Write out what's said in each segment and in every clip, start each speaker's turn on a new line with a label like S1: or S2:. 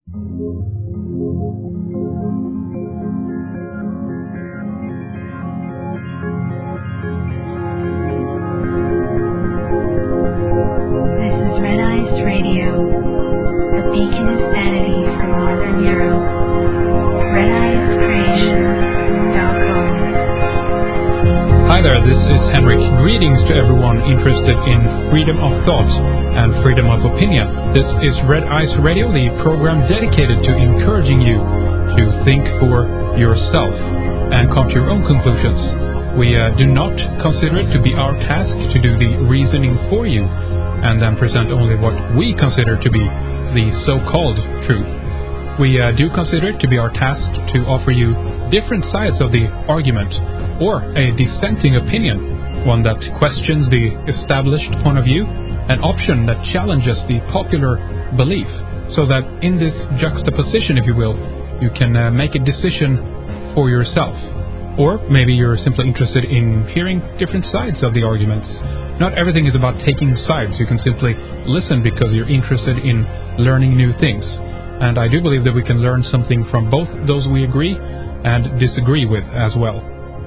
S1: Hi there, this is Henrik. Greetings to everyone interested in freedom of thought and freedom of opinion. This is Red Eyes Radio, the program dedicated to encouraging you to think for yourself and come to your own conclusions. We do not consider it to be our task to do the reasoning for you and then present only what we consider to be the so-called truth. We do consider it to be our task to offer you different sides of the argument, or a dissenting opinion, one that questions the established point of view, an option that challenges the popular belief, so that in this juxtaposition, if you will, you can make a decision for yourself. Or maybe you're simply interested in hearing different sides of the arguments. Not everything is about taking sides. You can simply listen because you're interested in learning new things. And I do believe that we can learn something from both those we agree and disagree with as well.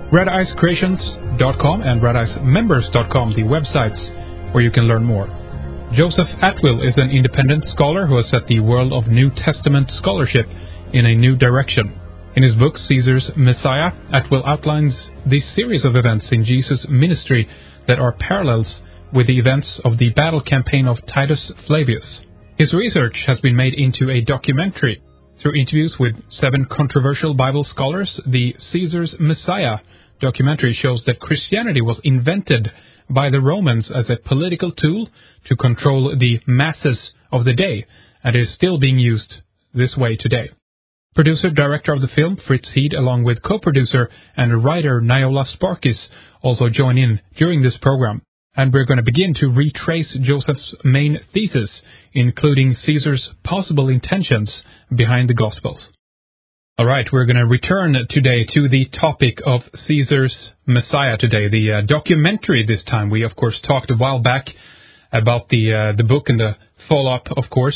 S1: RedEyesCreations.com and RedEyesMembers.com, the websites where you can learn more. Joseph Atwill is an independent scholar who has set the world of New Testament scholarship in a new direction. In his book, Caesar's Messiah, Atwill outlines the series of events in Jesus' ministry that are parallels with the events of the battle campaign of Titus Flavius. His research has been made into a documentary. Through interviews with 7 controversial Bible scholars, the Caesar's Messiah documentary shows that Christianity was invented by the Romans as a political tool to control the masses of the day, and is still being used this way today. Producer-director of the film, Fritz Heed, along with co-producer and writer Niola Sparkis, also join in during this program. And we're going to begin to retrace Joseph's main thesis, including Caesar's possible intentions behind the Gospels. All right, we're going to return today to the topic of Caesar's Messiah today, the documentary this time. We, of course, talked a while back about the book and the follow-up, of course,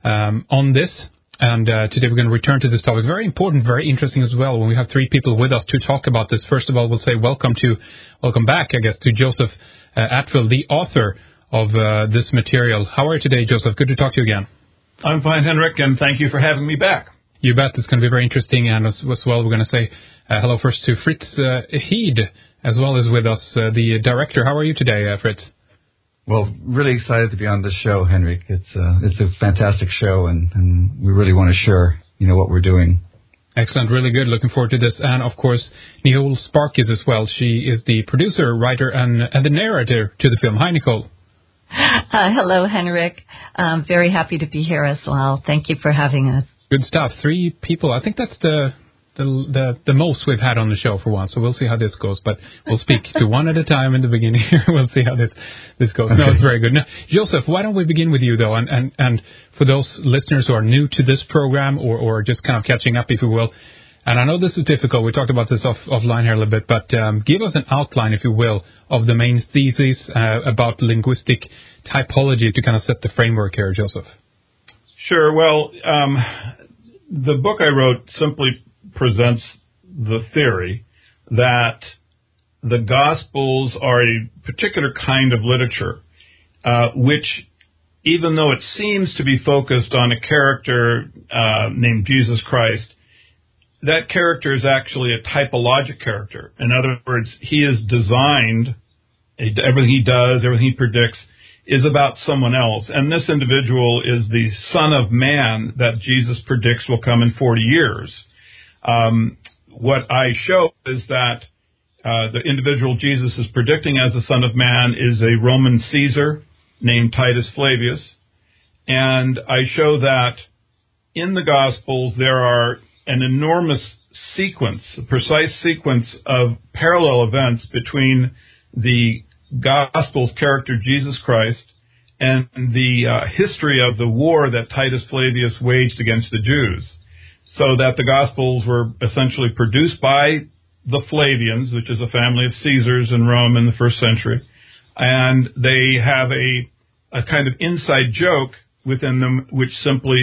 S1: on this. And today we're going to return to this topic. Very important, very interesting as well. When we have 3 people with us to talk about this, first of all, we'll say welcome back, I guess, to Joseph Atwill, the author of this material. How are you today, Joseph? Good to talk to you again.
S2: I'm fine, Henrik, and thank you for having me back.
S1: You bet. It's going to be very interesting. And as well, we're going to say hello first to Fritz Heed, as well as with us, the director. How are you today, Fritz?
S3: Well, really excited to be on this show, Henrik. It's a fantastic show, and we really want to share, what we're doing.
S1: Excellent, really good. Looking forward to this. And, of course, Nicole Sparkis as well. She is the producer, writer, and the narrator to the film. Hi, Nicole.
S4: Hello, Henrik. I'm very happy to be here as well. Thank you for having us.
S1: Good stuff. 3 people. I think that's the most we've had on the show for once, so we'll see how this goes. But we'll speak to one at a time in the beginning here. We'll see how this goes. No, it's very good. Now, Joseph, why don't we begin with you, though? And for those listeners who are new to this program or just kind of catching up, if you will, and I know this is difficult. We talked about this offline here a little bit, but give us an outline, if you will, of the main thesis about linguistic typology to kind of set the framework here, Joseph.
S2: Sure. Well, the book I wrote simply presents the theory that the Gospels are a particular kind of literature, which, even though it seems to be focused on a character named Jesus Christ, that character is actually a typologic character. In other words, he is designed, everything he does, everything he predicts, is about someone else. And this individual is the Son of Man that Jesus predicts will come in 40 years. What I show is that the individual Jesus is predicting as the Son of Man is a Roman Caesar named Titus Flavius. And I show that in the Gospels there are an enormous sequence, a precise sequence of parallel events between the Gospel's character Jesus Christ and the history of the war that Titus Flavius waged against the Jews. So that the Gospels were essentially produced by the Flavians, which is a family of Caesars in Rome in the first century. And they have a kind of inside joke within them which simply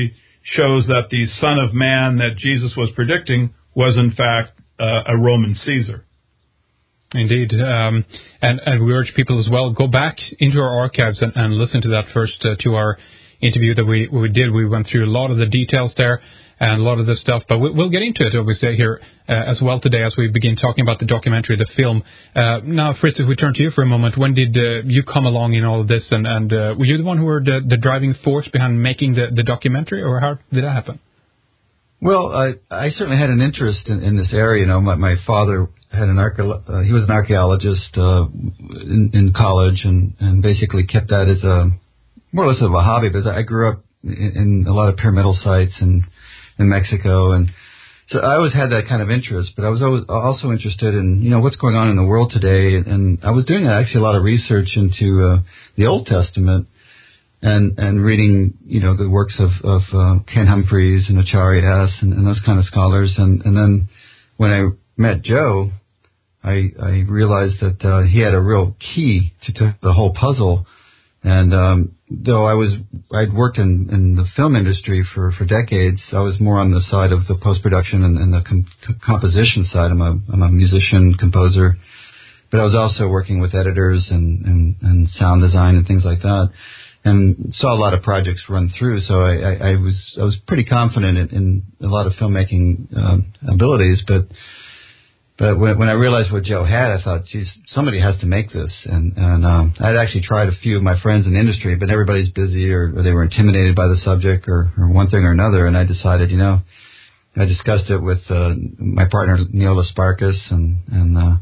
S2: shows that the Son of Man that Jesus was predicting was in fact a Roman Caesar.
S1: Indeed. And we urge people as well, go back into our archives and listen to that first 2-hour interview that we did. We went through a lot of the details there and a lot of the stuff, but we'll get into it, obviously, here as well today as we begin talking about the documentary, the film. Now, Fritz, if we turn to you for a moment, when did you come along in all of this, and were you the one who were the driving force behind making the documentary, or how did that happen?
S3: Well, I certainly had an interest in this area. You know, my father had he was an archaeologist in college, and basically kept that as more or less of a hobby. But I grew up in a lot of pyramidal sites in Mexico, and so I always had that kind of interest. But I was always also interested in, you know, what's going on in the world today, and I was doing actually a lot of research into the Old Testament. And reading, you know, the works of Ken Humphreys and Acharya and those kind of scholars. And then when I met Joe, I realized that he had a real key to the whole puzzle. And though I'd worked in the film industry for decades, I was more on the side of the post-production and the composition side. I'm a musician, composer. But I was also working with editors and sound design and things like that. And saw a lot of projects run through, so I was pretty confident in a lot of filmmaking abilities. But when I realized what Joe had, I thought, geez, somebody has to make this. And I'd actually tried a few of my friends in the industry, but everybody's busy or they were intimidated by the subject or one thing or another. And I decided, you know, I discussed it with my partner Neola Sparkus, and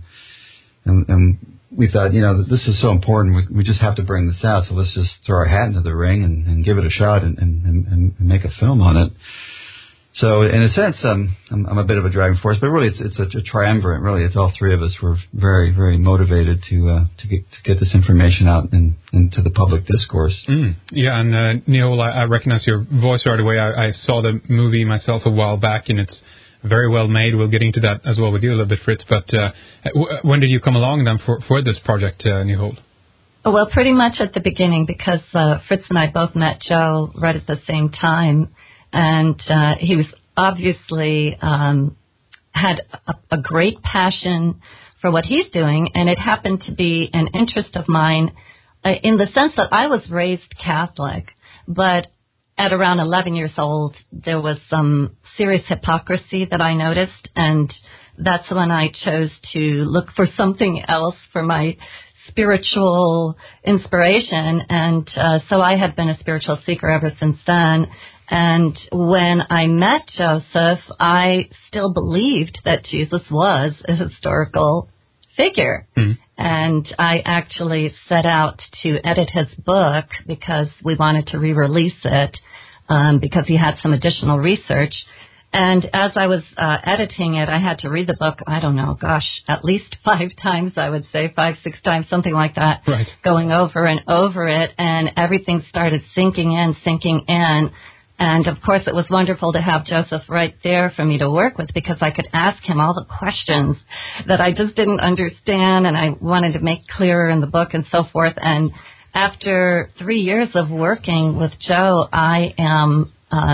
S3: we thought, you know, this is so important. We just have to bring this out. So let's just throw our hat into the ring and give it a shot and make a film on it. So in a sense, I'm a bit of a driving force, but really it's a triumvirate. Really, it's all three of us were very, very motivated to get this information out into the public discourse.
S1: Yeah, and Neil, I recognize your voice right away. I saw the movie myself a while back, and it's very well made. We'll get into that as well with you a little bit, Fritz. But when did you come along then for this project, Nihol?
S4: Well, pretty much at the beginning, because Fritz and I both met Joe right at the same time, and he was obviously had a great passion for what he's doing, and it happened to be an interest of mine in the sense that I was raised Catholic, but at around 11 years old, there was some serious hypocrisy that I noticed, and that's when I chose to look for something else for my spiritual inspiration. And so I had been a spiritual seeker ever since then. And when I met Joseph, I still believed that Jesus was a historical figure. And I actually set out to edit his book because we wanted to re-release it because he had some additional research. And as I was editing it, I had to read the book, I don't know, at least 5 times, I would say, 5, 6 times, something like that,
S1: right.
S4: Going over and over it, and everything started sinking in. And, of course, it was wonderful to have Joseph right there for me to work with because I could ask him all the questions that I just didn't understand and I wanted to make clearer in the book and so forth. And after 3 years of working with Joe, I am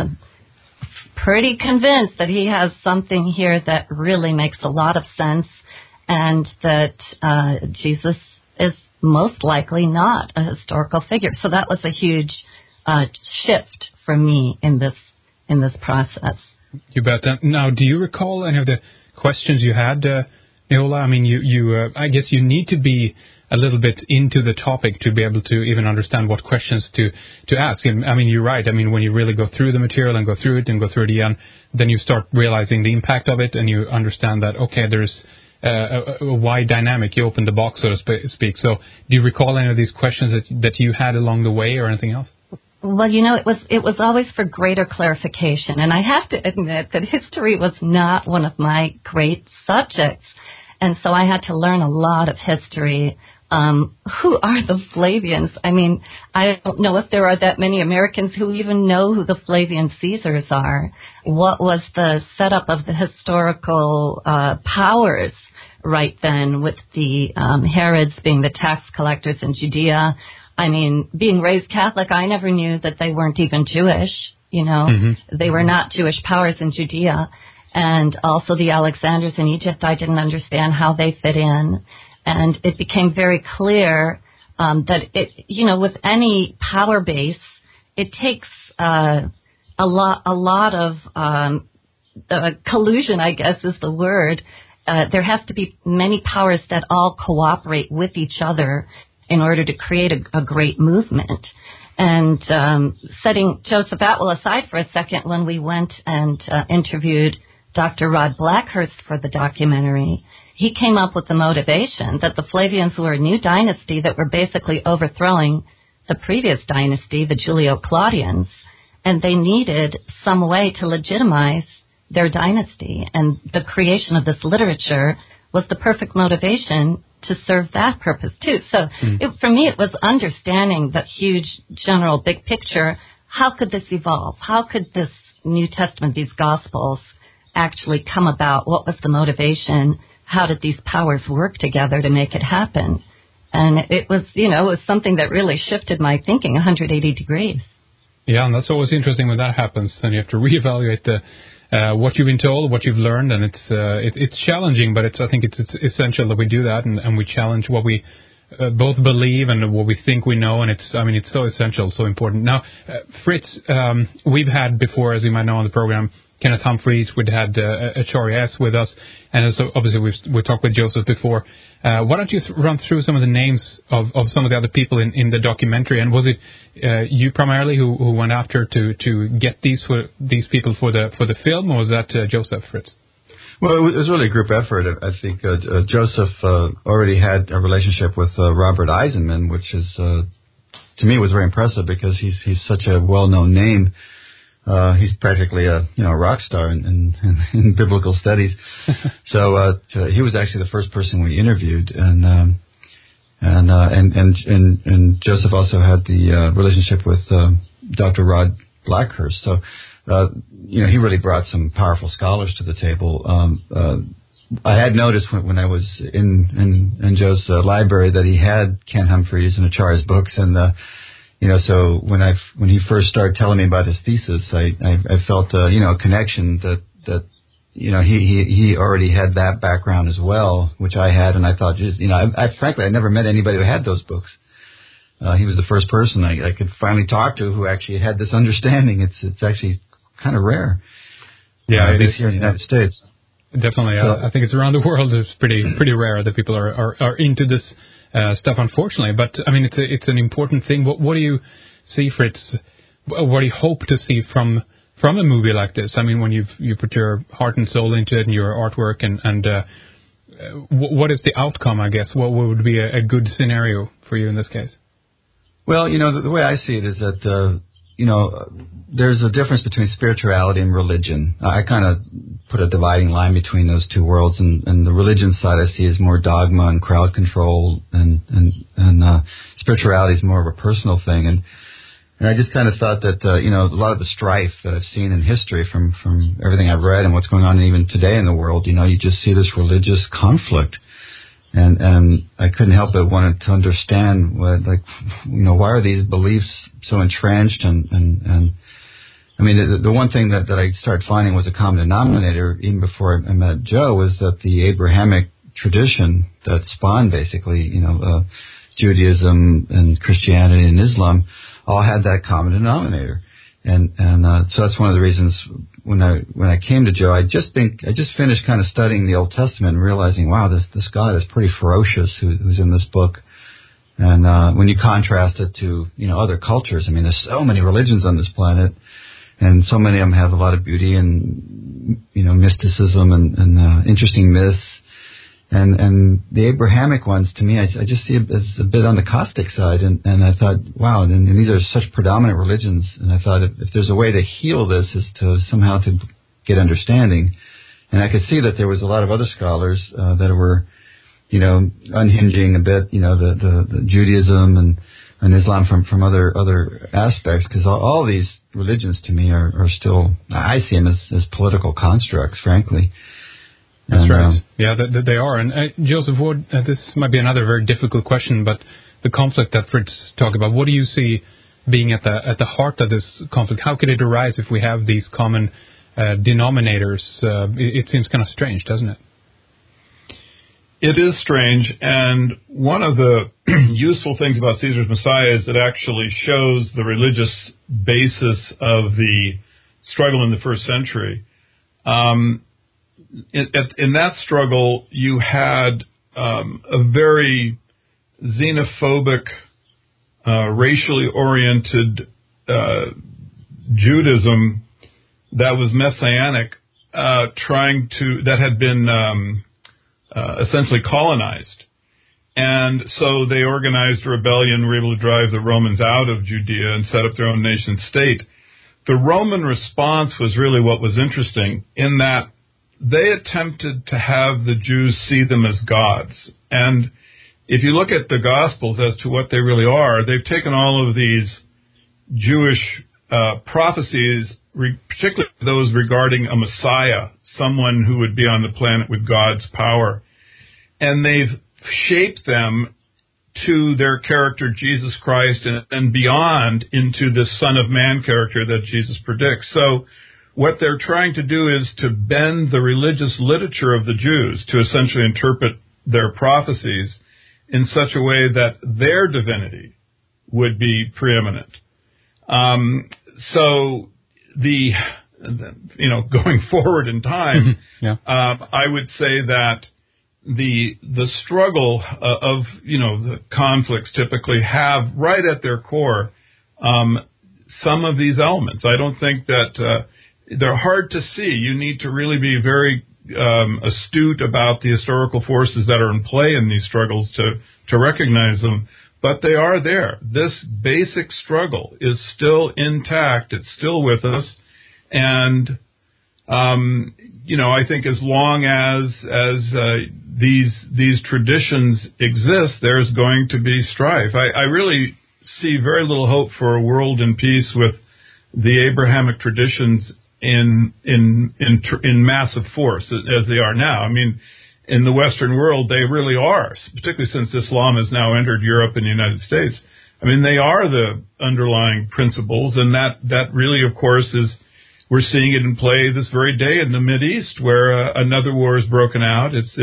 S4: pretty convinced that he has something here that really makes a lot of sense and that Jesus is most likely not a historical figure. So that was a huge shift for me in this process.
S1: You bet. Now, do you recall any of the questions you had, Neola? I mean, you I guess you need to be a little bit into the topic to be able to even understand what questions to ask. And I mean, you're right. I mean, when you really go through the material and go through it again, then you start realizing the impact of it, and you understand that okay, there's a wide dynamic. You open the box, so to speak. So, do you recall any of these questions that you had along the way, or anything else?
S4: Well, you know, it was always for greater clarification, and I have to admit that history was not one of my great subjects, and so I had to learn a lot of history. Who are the Flavians? I mean, I don't know if there are that many Americans who even know who the Flavian Caesars are. What was the setup of the historical powers right then with the Herods being the tax collectors in Judea? I mean, being raised Catholic, I never knew that they weren't even Jewish. They were not Jewish powers in Judea. And also the Alexanders in Egypt, I didn't understand how they fit in. And it became very clear that with any power base, it takes a lot of collusion, I guess is the word. There has to be many powers that all cooperate with each other in order to create a great movement. And setting Joseph Atwill aside for a second, when we went and interviewed Dr. Rod Blackhurst for the documentary, he came up with the motivation that the Flavians were a new dynasty that were basically overthrowing the previous dynasty, the Julio-Claudians, and they needed some way to legitimize their dynasty. And the creation of this literature was the perfect motivation to serve that purpose, too. So for me, it was understanding the huge, general, big picture. How could this evolve? How could this New Testament, these Gospels, actually come about? What was the motivation? How did these powers work together to make it happen? And it was, it was something that really shifted my thinking 180 degrees.
S1: Yeah, and that's always interesting when that happens, and you have to reevaluate what you've been told, what you've learned, and it's challenging, but I think it's essential that we do that, and we challenge what we both believe and what we think we know, and it's so essential, so important. Now, Fritz, we've had before, as you might know on the program, Kenneth Humphreys, we'd had Achari S. with us, and so obviously we've talked with Joseph before. Why don't you run through some of the names of some of the other people in the documentary, and was it you primarily who went after to get these people for the film, or was that Joseph, Fritz?
S3: Well, it was really a group effort. I think Joseph already had a relationship with Robert Eisenman, which is to me was very impressive because he's such a well-known name. He's practically a rock star in biblical studies. So he was actually the first person we interviewed, and Joseph also had the relationship with Dr. Rod Blackhurst. So he really brought some powerful scholars to the table. I had noticed when I was in Joe's library that he had Ken Humphreys and Achari's books, and so when he first started telling me about his thesis, I felt a connection that he already had that background as well, which I had, and I thought frankly I never met anybody who had those books. He was the first person I could finally talk to who actually had this understanding. It's actually kind of rare.
S1: Yeah,
S3: at least here in the United States.
S1: Definitely, so, I think it's around the world. It's pretty rare that people are into this stuff, unfortunately. But it's an important thing. What do you see, Fritz? What do you hope to see from a movie like this? When you put your heart and soul into it and your artwork, and what is the outcome? I guess what would be a good scenario for you in this case?
S3: Well, the way I see it is that there's a difference between spirituality and religion. I kind of put a dividing line between those two worlds, and the religion side I see as more dogma and crowd control, and spirituality is more of a personal thing. And I just kind of thought that a lot of the strife that I've seen in history from everything I've read and what's going on even today in the world, you just see this religious conflict. And I couldn't help but wanted to understand why are these beliefs so entrenched, and the one thing that I started finding was a common denominator even before I met Joe was that the Abrahamic tradition that spawned basically Judaism and Christianity and Islam all had that common denominator. And so that's one of the reasons when I came to Joe, I just finished kind of studying the Old Testament and realizing, wow, this God is pretty ferocious who's in this book. And when you contrast it to other cultures, there's so many religions on this planet, and so many of them have a lot of beauty and mysticism and interesting myths. And the Abrahamic ones, to me, I just see it as a bit on the caustic side. And I thought, wow, and these are such predominant religions. And I thought if there's a way to heal this is to somehow to get understanding. And I could see that there was a lot of other scholars that were, unhinging a bit, the Judaism and Islam from other aspects, because all these religions to me are still, I see them as political constructs, frankly.
S1: That's right. Yeah, they are. And Joseph Ward, this might be another very difficult question, but the conflict that Fritz talked about, what do you see being at the heart of this conflict? How could it arise if we have these common denominators? It seems kind of strange, doesn't it?
S2: It is strange, and one of the useful things about Caesar's Messiah is it actually shows the religious basis of the struggle in the first century. In that struggle, you had a very xenophobic, racially oriented Judaism that was messianic, that had been essentially colonized. And so they organized a rebellion, were able to drive the Romans out of Judea and set up their own nation state. The Roman response was really what was interesting, in that they attempted to have the Jews see them as gods. And if you look at the Gospels as to what they really are, they've taken all of these Jewish prophecies, particularly those regarding a Messiah, someone who would be on the planet with God's power, and they've shaped them to their character, Jesus Christ, and beyond into this Son of Man character that Jesus predicts. So what they're trying to do is to bend the religious literature of the Jews to essentially interpret their prophecies in such a way that their divinity would be preeminent. So going forward in time, I would say that the struggle of the conflicts typically have right at their core some of these elements. I don't think that they're hard to see. You need to really be very astute about the historical forces that are in play in these struggles to recognize them. But they are there. This basic struggle is still intact. It's still with us. And, I think as long as these traditions exist, there's going to be strife. I really see very little hope for a world in peace with the Abrahamic traditions in massive force as they are now. I mean, in the Western world, they really are, particularly since Islam has now entered Europe and the United States. I mean, they are the underlying principles, and that really, of course, we're seeing it in play this very day in the Mideast, where another war is broken out. It's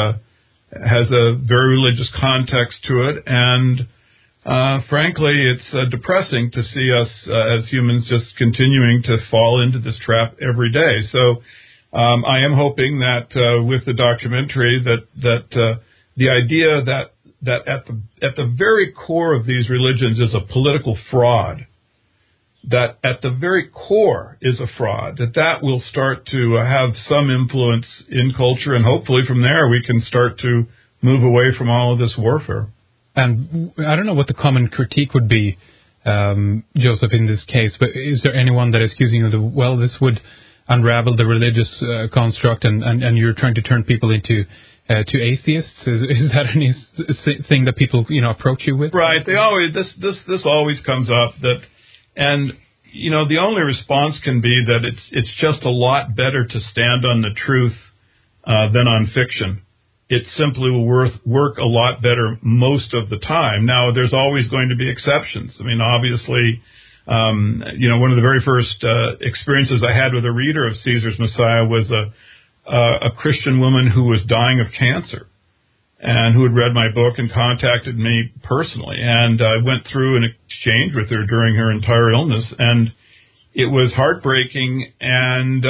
S2: has a very religious context to it, and frankly, it's depressing to see us as humans just continuing to fall into this trap every day. So I am hoping that with the documentary that the idea that at the very core of these religions is a political fraud, that at the very core is a fraud, that will start to have some influence in culture, and hopefully from there we can start to move away from all of this warfare.
S1: And I don't know what the common critique would be, Joseph, in this case, but is there anyone that is accusing you of, this would unravel the religious construct, and you're trying to turn people into to atheists? Is that anything that people approach you with?
S2: Right. They always this always comes up, and the only response can be that it's just a lot better to stand on the truth than on fiction. It simply will work a lot better most of the time. Now, there's always going to be exceptions. I mean, obviously, one of the very first experiences I had with a reader of Caesar's Messiah was a Christian woman who was dying of cancer and who had read my book and contacted me personally. And I went through an exchange with her during her entire illness, and it was heartbreaking. And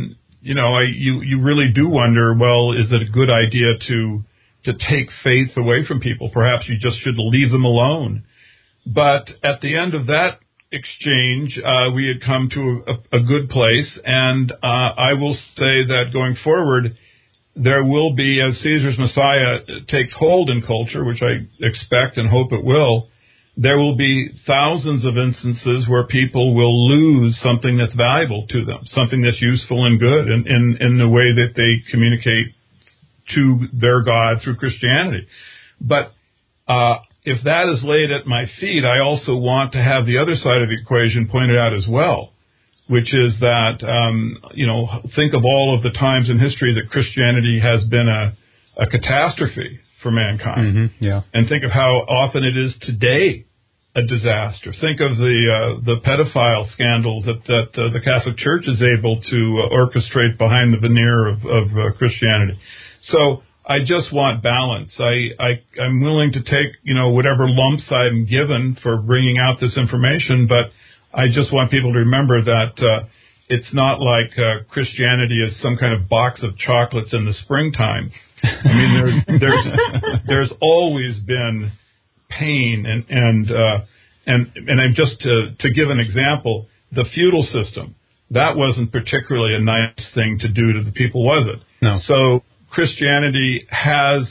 S2: you really do wonder, well, is it a good idea to take faith away from people? Perhaps you just should leave them alone. But at the end of that exchange, we had come to a good place, and I will say that going forward, there will be, as Caesar's Messiah takes hold in culture, which I expect and hope it will, there will be thousands of instances where people will lose something that's valuable to them, something that's useful and good in the way that they communicate to their God through Christianity. But if that is laid at my feet, I also want to have the other side of the equation pointed out as well, which is that, think of all of the times in history that Christianity has been a catastrophe for mankind.
S1: Mm-hmm, yeah.
S2: And think of how often it is today a disaster. Think of the pedophile scandals that the Catholic Church is able to orchestrate behind the veneer of Christianity. So I just want balance. I'm willing to take, whatever lumps I'm given for bringing out this information, but I just want people to remember that it's not like Christianity is some kind of box of chocolates in the springtime. I mean, there's always been pain and I'm just to give an example, the feudal system, that wasn't particularly a nice thing to do to the people, was it?
S1: No.
S2: So Christianity has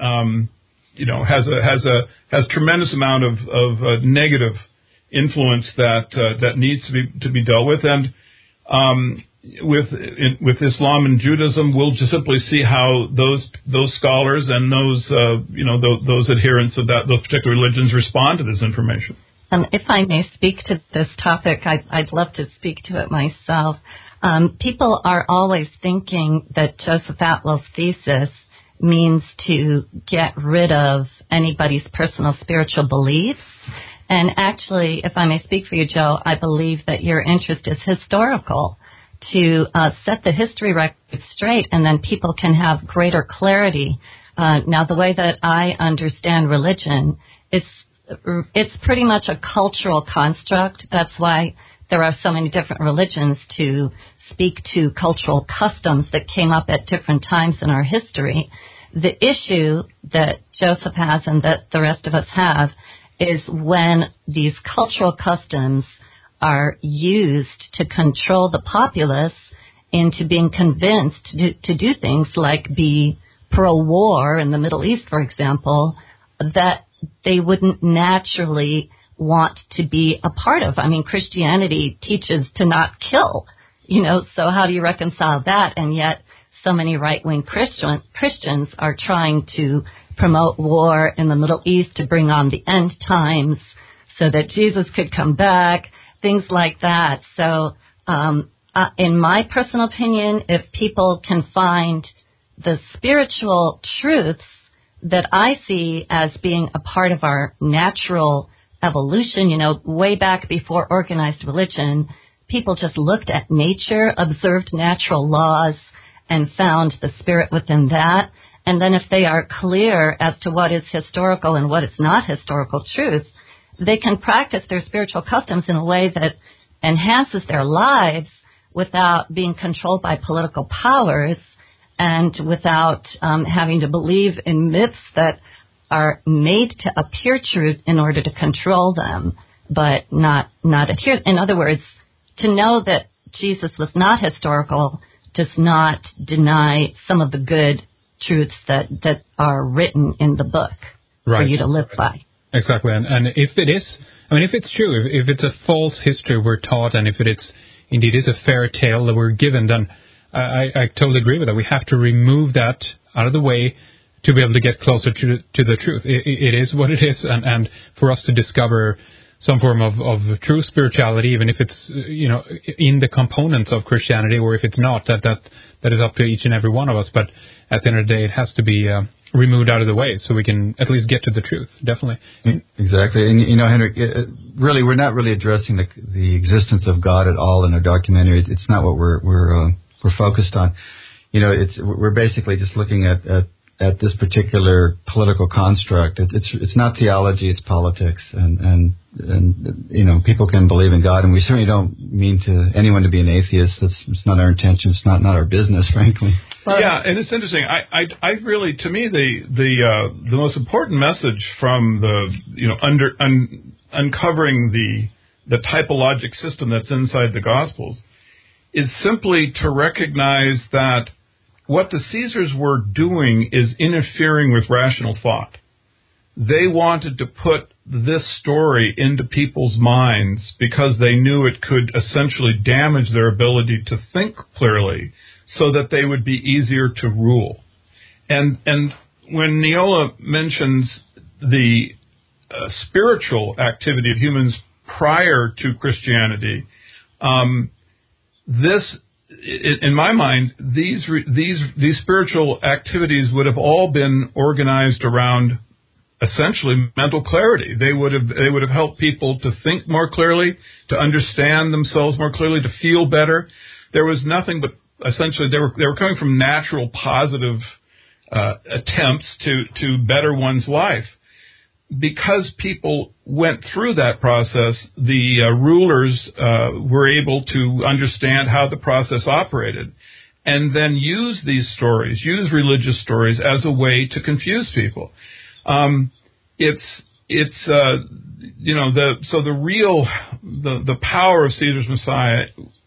S2: tremendous amount of negative influence that needs to be dealt with, and with Islam and Judaism, we'll just simply see how those scholars and those adherents of those particular religions respond to this information.
S4: If I may speak to this topic, I'd love to speak to it myself. People are always thinking that Joseph Atwill's thesis means to get rid of anybody's personal spiritual beliefs. And actually, if I may speak for you, Joe, I believe that your interest is historical, to set the history record straight, and then people can have greater clarity. Now, the way that I understand religion, it's pretty much a cultural construct. That's why there are so many different religions, to speak to cultural customs that came up at different times in our history. The issue that Joseph has and that the rest of us have is when these cultural customs are used to control the populace into being convinced to do things like be pro-war in the Middle East, for example, that they wouldn't naturally want to be a part of. I mean, Christianity teaches to not kill, so how do you reconcile that? And yet so many right-wing Christians are trying to promote war in the Middle East to bring on the end times so that Jesus could come back, things like that. So in my personal opinion, if people can find the spiritual truths that I see as being a part of our natural evolution, way back before organized religion, people just looked at nature, observed natural laws, and found the spirit within that. And then if they are clear as to what is historical and what is not historical truth, they can practice their spiritual customs in a way that enhances their lives without being controlled by political powers and without having to believe in myths that are made to appear true in order to control them, but not adhere. In other words, to know that Jesus was not historical does not deny some of the good truths that are written in the book for you to live by.
S1: Exactly. And if it is, if it's true, if it's a false history we're taught, and if it's indeed is a fairy tale that we're given, then I totally agree with that. We have to remove that out of the way to be able to get closer to the truth. It is what it is, and for us to discover some form of true spirituality, even if it's in the components of Christianity, or if it's not, that is up to each and every one of us. But at the end of the day, it has to be removed out of the way so we can at least get to the truth. Definitely.
S3: Exactly. And Henrik, really, we're not really addressing the existence of God at all in our documentary. It's not what we're focused on. We're basically just looking at this particular political construct. It's not theology, it's politics, and people can believe in God, and we certainly don't mean to anyone to be an atheist. It's not our intention. It's not our business, frankly.
S2: Yeah, and it's interesting. I really, to me, the most important message from the uncovering the typologic system that's inside the Gospels is simply to recognize that what the Caesars were doing is interfering with rational thought. They wanted to put this story into people's minds because they knew it could essentially damage their ability to think clearly so that they would be easier to rule. And when Neola mentions the spiritual activity of humans prior to Christianity, in my mind, these spiritual activities would have all been organized around essentially mental clarity. They would have helped people to think more clearly, to understand themselves more clearly, to feel better. There was nothing but essentially they were coming from natural positive attempts to better one's life. Because people went through that process, the rulers were able to understand how the process operated, and then use these stories, use religious stories as a way to confuse people. The power of Caesar's Messiah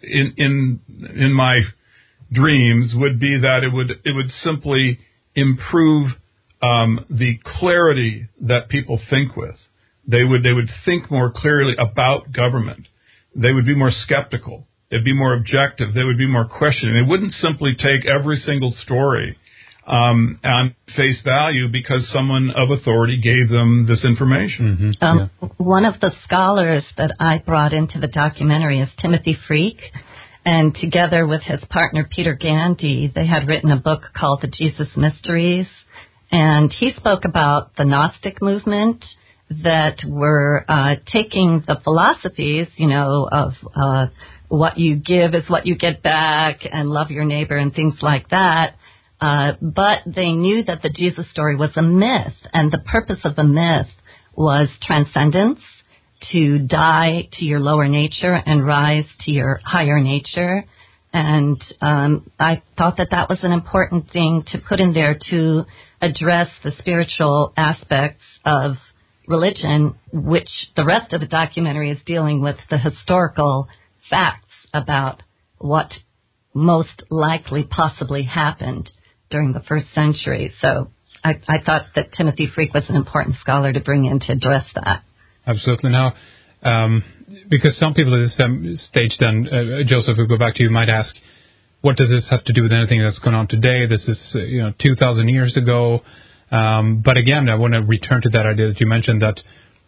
S2: in my dreams would be that it would simply improve the clarity that people think with. They would think more clearly about government. They would be more skeptical. They'd be more objective. They would be more questioning. They wouldn't simply take every single story on face value because someone of authority gave them this information.
S4: One of the scholars that I brought into the documentary is Timothy Freak, and together with his partner Peter Gandy, they had written a book called The Jesus Mysteries, and he spoke about the Gnostic movement that were taking the philosophies, of what you give is what you get back and love your neighbor and things like that. But they knew that the Jesus story was a myth, and the purpose of the myth was transcendence, to die to your lower nature and rise to your higher nature. And I thought that was an important thing to put in there to address the spiritual aspects of religion, which the rest of the documentary is dealing with the historical facts about what most likely possibly happened during the first century. So I thought that Timothy Freak was an important scholar to bring in to address that.
S1: Absolutely. Now, because some people at this stage then, Joseph, we'll go back to you, might ask, what does this have to do with anything that's going on today? This is 2,000 years ago. But again, I want to return to that idea that you mentioned, that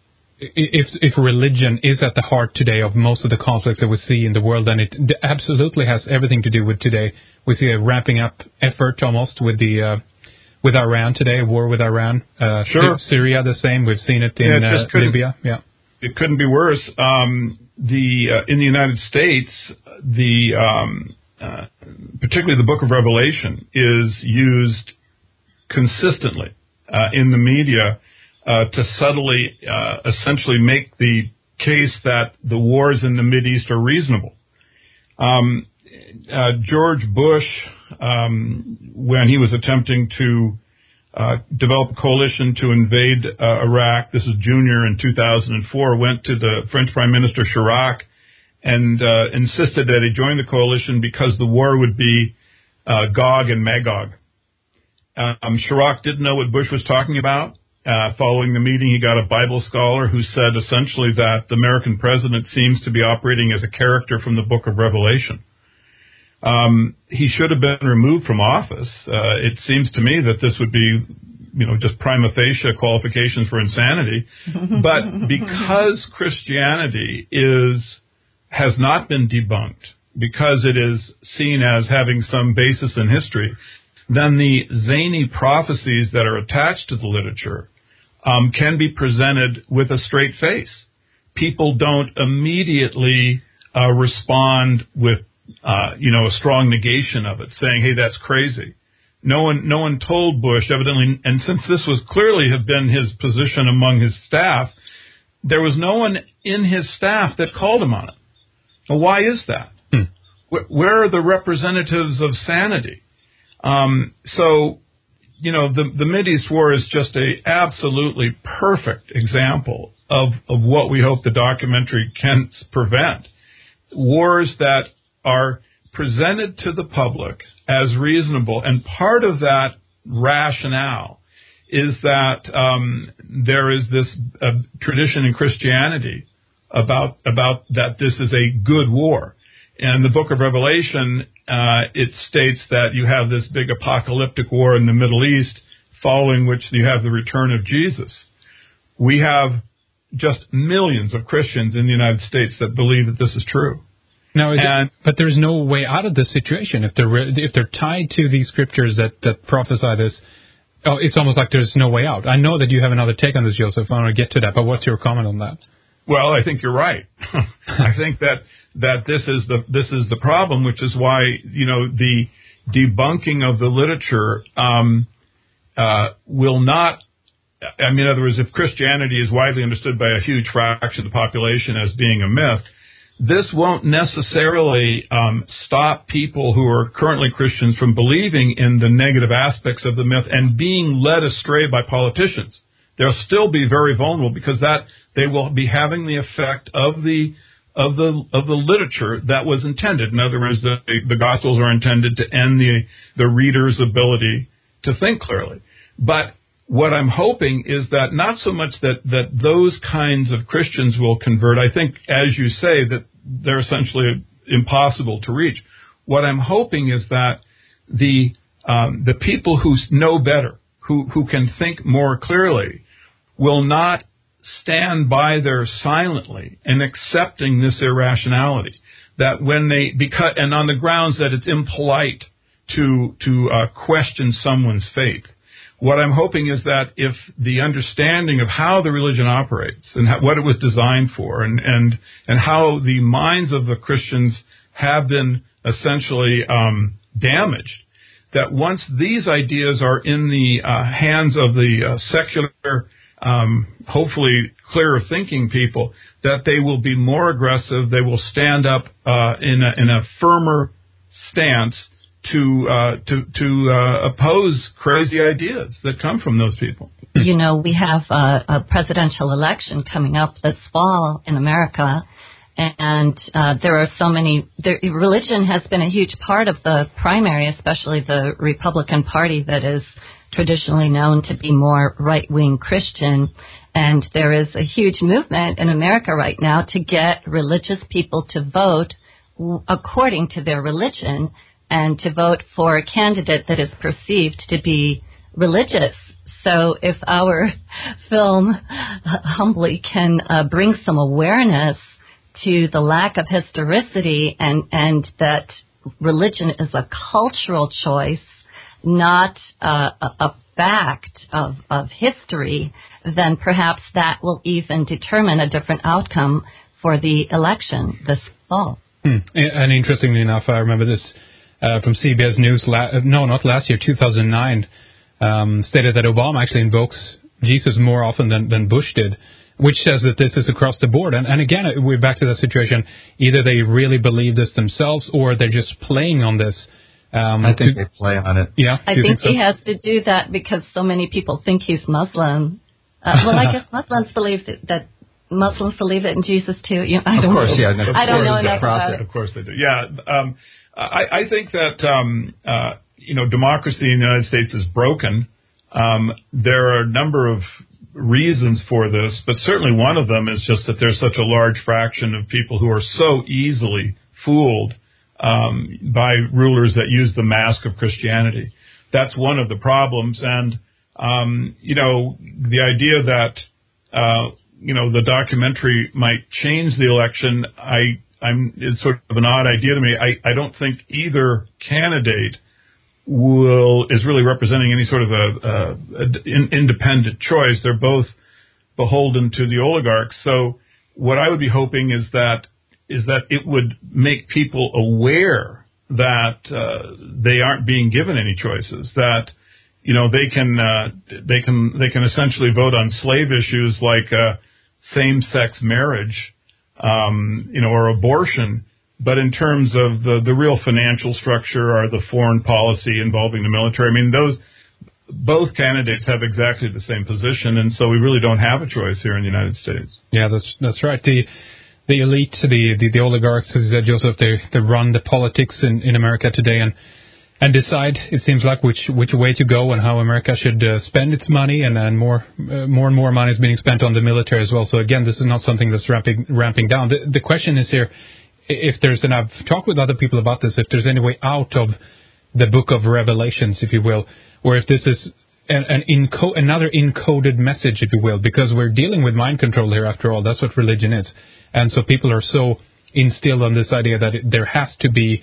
S1: if religion is at the heart today of most of the conflicts that we see in the world, then it absolutely has everything to do with today. We see a ramping up effort almost with with Iran today, a war with Iran.
S2: Sure.
S1: Syria, the same. We've seen it in Libya. Yeah.
S2: It couldn't be worse. In the United States, particularly the Book of Revelation is used consistently in the media to subtly, essentially make the case that the wars in the Mideast are reasonable. George Bush, when he was attempting to develop a coalition to invade Iraq, this is Junior in 2004, went to the French Prime Minister Chirac and insisted that he join the coalition because the war would be Gog and Magog. Chirac didn't know what Bush was talking about. Following the meeting, he got a Bible scholar who said essentially that the American president seems to be operating as a character from the Book of Revelation. He should have been removed from office. It seems to me that this would be, just prima facie qualifications for insanity. But because Christianity has not been debunked, because it is seen as having some basis in history, then the zany prophecies that are attached to the literature can be presented with a straight face. People don't immediately respond with a strong negation of it, saying, "Hey, that's crazy." No one told Bush, evidently, and since this was clearly have been his position among his staff, there was no one in his staff that called him on it. Well, why is that? Where are the representatives of sanity? The Mideast War is just a absolutely perfect example of what we hope the documentary can prevent. Wars that are presented to the public as reasonable, and part of that rationale is that there is this tradition in Christianity about that this is a good war. And the Book of Revelation, it states that you have this big apocalyptic war in the Middle East, following which you have the return of Jesus. We have just millions of Christians in the United States that believe that this is true.
S1: Now, but there's no way out of this situation if they're tied to these scriptures that prophesy this. it's almost like there's no way out. I know that you have another take on this, Joseph. I want to get to that, but what's your comment on that?
S2: Well, I think you're right. I think that this is the problem, which is why, the debunking of the literature will not. I mean, in other words, if Christianity is widely understood by a huge fraction of the population as being a myth, this won't necessarily stop people who are currently Christians from believing in the negative aspects of the myth and being led astray by politicians. They'll still be very vulnerable because they will be having the effect of the literature that was intended. In other words, the Gospels are intended to end the reader's ability to think clearly. But what I'm hoping is that not so much that those kinds of Christians will convert. I think, as you say, that they're essentially impossible to reach. What I'm hoping is that the people who know better, who can think more clearly, will not stand by there silently and accepting this irrationality. That when and on the grounds that it's impolite to question someone's faith. What I'm hoping is that if the understanding of how the religion operates and what it was designed for and how the minds of the Christians have been essentially damaged, that once these ideas are in the hands of the secular, hopefully clearer thinking people, that they will be more aggressive, they will stand up in a firmer stance to oppose crazy ideas that come from those people.
S4: We have a presidential election coming up this fall in America, and there are so many. Religion has been a huge part of the primary, especially the Republican Party that is traditionally known to be more right-wing Christian. And there is a huge movement in America right now to get religious people to vote according to their religion, and to vote for a candidate that is perceived to be religious. So if our film humbly can bring some awareness to the lack of historicity and that religion is a cultural choice, not a fact of history, then perhaps that will even determine a different outcome for the election this fall.
S1: And interestingly enough, I remember this from CBS News, not last year, 2009, stated that Obama actually invokes Jesus more often than Bush did, which says that this is across the board. And again, we're back to that situation. Either they really believe this themselves or they're just playing on this.
S3: I think they play on it.
S1: Yeah,
S4: I think he has to do that because so many people think he's Muslim. I guess Muslims believe that Muslims believe it in Jesus too. I don't know.
S3: Yeah,
S4: I don't know enough about it.
S2: Of course they do. Yeah. I think that, democracy in the United States is broken. There are a number of reasons for this, but certainly one of them is just that there's such a large fraction of people who are so easily fooled by rulers that use the mask of Christianity. That's one of the problems. And, the idea that, the documentary might change the election, it's sort of an odd idea to me. I don't think either candidate is really representing any sort of independent choice. They're both beholden to the oligarchs. So what I would be hoping is that it would make people aware that they aren't being given any choices. That they can essentially vote on slave issues like same-sex marriage. Or abortion, but in terms of the real financial structure or the foreign policy involving the military, both candidates have exactly the same position, and so we really don't have a choice here in the United States.
S1: Yeah, that's right. The elite, the oligarchs, as you said, Joseph, they run the politics in America today and decide, it seems like, which way to go and how America should spend its money, and more and more money is being spent on the military as well. So again, this is not something that's ramping down. The question is here, if there's, and I've talked with other people about this, if there's any way out of the book of Revelations, if you will, or if this is another encoded message, if you will, because we're dealing with mind control here after all. That's what religion is. And so people are so instilled on this idea that there has to be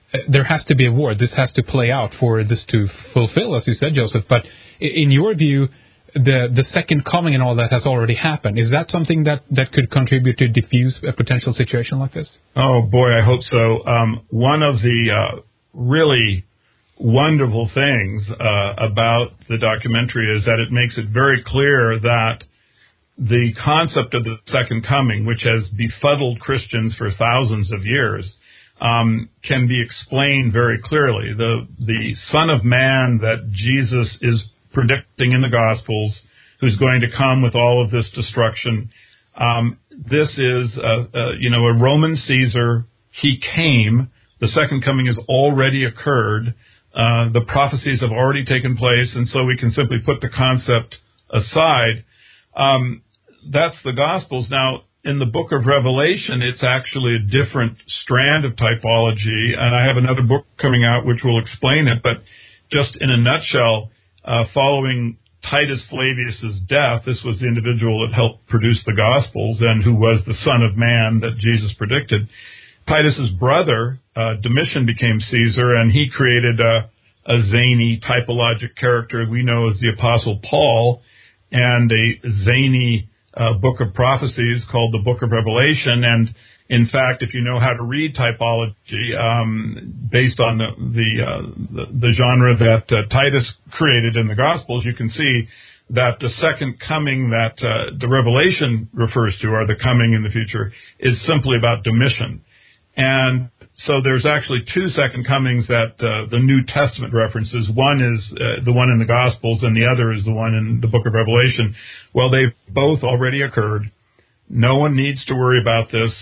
S1: there has to be a war. This has to play out for this to fulfill, as you said, Joseph. But in your view, the second coming and all that has already happened. Is that something that could contribute to diffuse a potential situation like this?
S2: Oh, boy, I hope so. One of the really wonderful things about the documentary is that it makes it very clear that the concept of the second coming, which has befuddled Christians for thousands of years, can be explained very clearly. The Son of Man that Jesus is predicting in the Gospels, who's going to come with all of this destruction, this is a Roman Caesar. He came. The second coming has already occurred. The prophecies have already taken place, and so we can simply put the concept aside. That's the Gospels. Now, in the book of Revelation, it's actually a different strand of typology, and I have another book coming out which will explain it, but just in a nutshell, following Titus Flavius's death, this was the individual that helped produce the Gospels and who was the Son of Man that Jesus predicted. Titus's brother, Domitian, became Caesar, and he created a zany typologic character we know as the Apostle Paul, and a zany book of prophecies called the Book of Revelation. And in fact, if you know how to read typology based on the genre that Titus created in the Gospels, you can see that the second coming that the Revelation refers to, or the coming in the future, is simply about Domitian. And so there's actually two second comings that the New Testament references. One is the one in the Gospels, and the other is the one in the Book of Revelation. Well, they've both already occurred. No one needs to worry about this.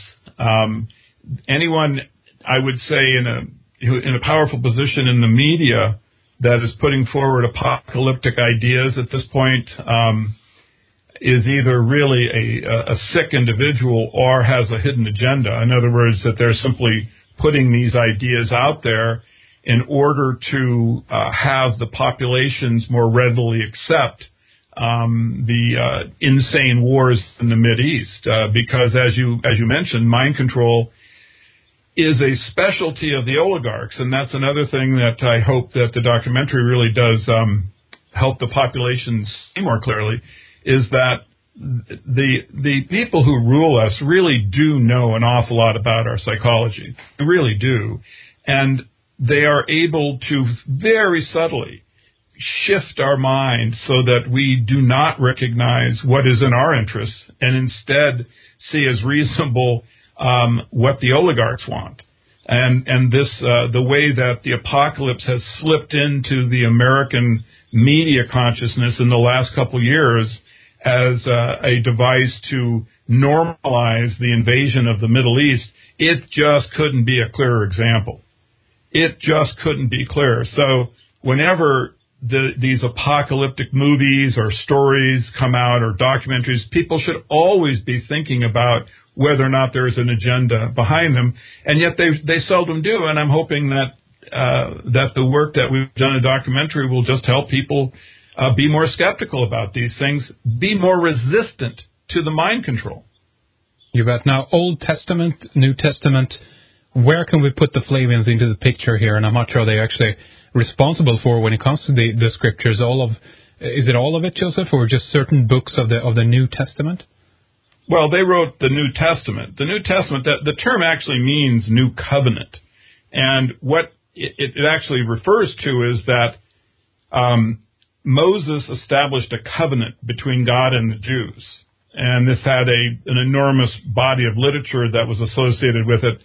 S2: Anyone, I would say, in a powerful position in the media that is putting forward apocalyptic ideas at this point is either really a sick individual or has a hidden agenda. In other words, that they're simply putting these ideas out there in order to have the populations more readily accept the insane wars in the Mideast. Because as you mentioned, mind control is a specialty of the oligarchs, and that's another thing that I hope that the documentary really does help the populations see more clearly, is that the people who rule us really do know an awful lot about our psychology. They really do. And they are able to very subtly shift our mind so that we do not recognize what is in our interests and instead see as reasonable what the oligarchs want. And this, the way that the apocalypse has slipped into the American media consciousness in the last couple of years as a device to normalize the invasion of the Middle East, it just couldn't be a clearer example. It just couldn't be clearer. So whenever these apocalyptic movies or stories come out or documentaries, people should always be thinking about whether or not there's an agenda behind them, and yet they seldom do. And I'm hoping that the work that we've done in a documentary will just help people be more skeptical about these things, be more resistant to the mind control.
S1: You bet. Now, Old Testament, New Testament, where can we put the Flavians into the picture here? And I'm not sure they're actually responsible for when it comes to the scriptures. Is it all of it, Joseph, or just certain books of the New Testament?
S2: Well, they wrote the New Testament. The New Testament, the term actually means New Covenant. And what it actually refers to is that Moses established a covenant between God and the Jews. And this had an enormous body of literature that was associated with it.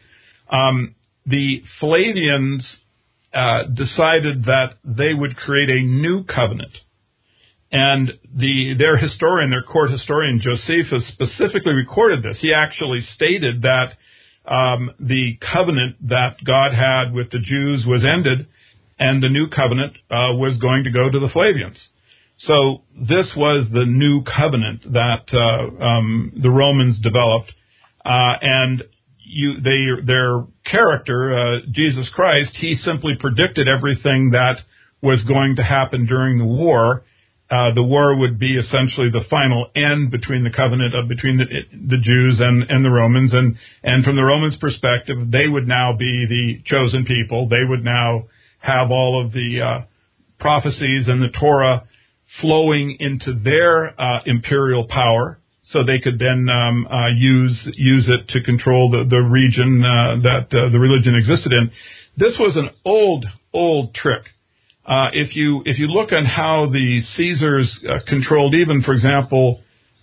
S2: The Flavians decided that they would create a new covenant. And their court historian, Josephus, specifically recorded this. He actually stated that the covenant that God had with the Jews was ended, and the new covenant was going to go to the Flavians. So this was the new covenant that the Romans developed, and their character, Jesus Christ, he simply predicted everything that was going to happen during the war, the war would be essentially the final end between the covenant between the Jews and the Romans, and from the Romans' perspective, they would now be the chosen people. They would now have all of the prophecies and the Torah flowing into their imperial power, so they could then use it to control the region that the religion existed in. This was an old trick. If you look on how the Caesars controlled, even for example,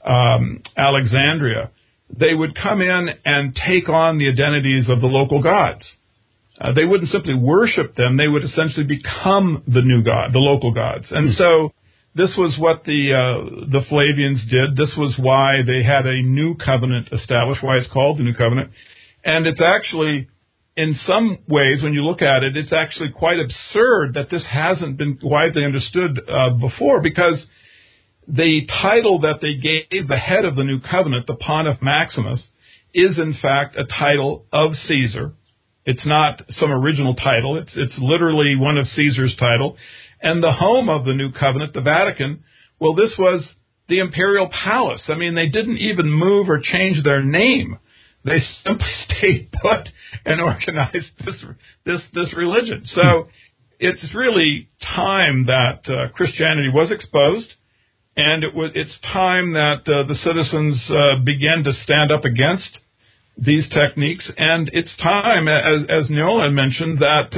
S2: Alexandria, they would come in and take on the identities of the local gods. They wouldn't simply worship them; they would essentially become the new god, the local gods. And so this was what the Flavians did. This was why they had a new covenant established. Why it's called the New Covenant, and it's actually, in some ways, when you look at it, it's actually quite absurd that this hasn't been widely understood before, because the title that they gave the head of the New Covenant, the Pontiff Maximus, is in fact a title of Caesar. It's not some original title. It's literally one of Caesar's title. And the home of the New Covenant, the Vatican, well, this was the imperial palace. I mean, they didn't even move or change their name. They simply stayed put and organized this religion. So it's really time that Christianity was exposed, and it's time that the citizens began to stand up against these techniques. And it's time, as Neola mentioned,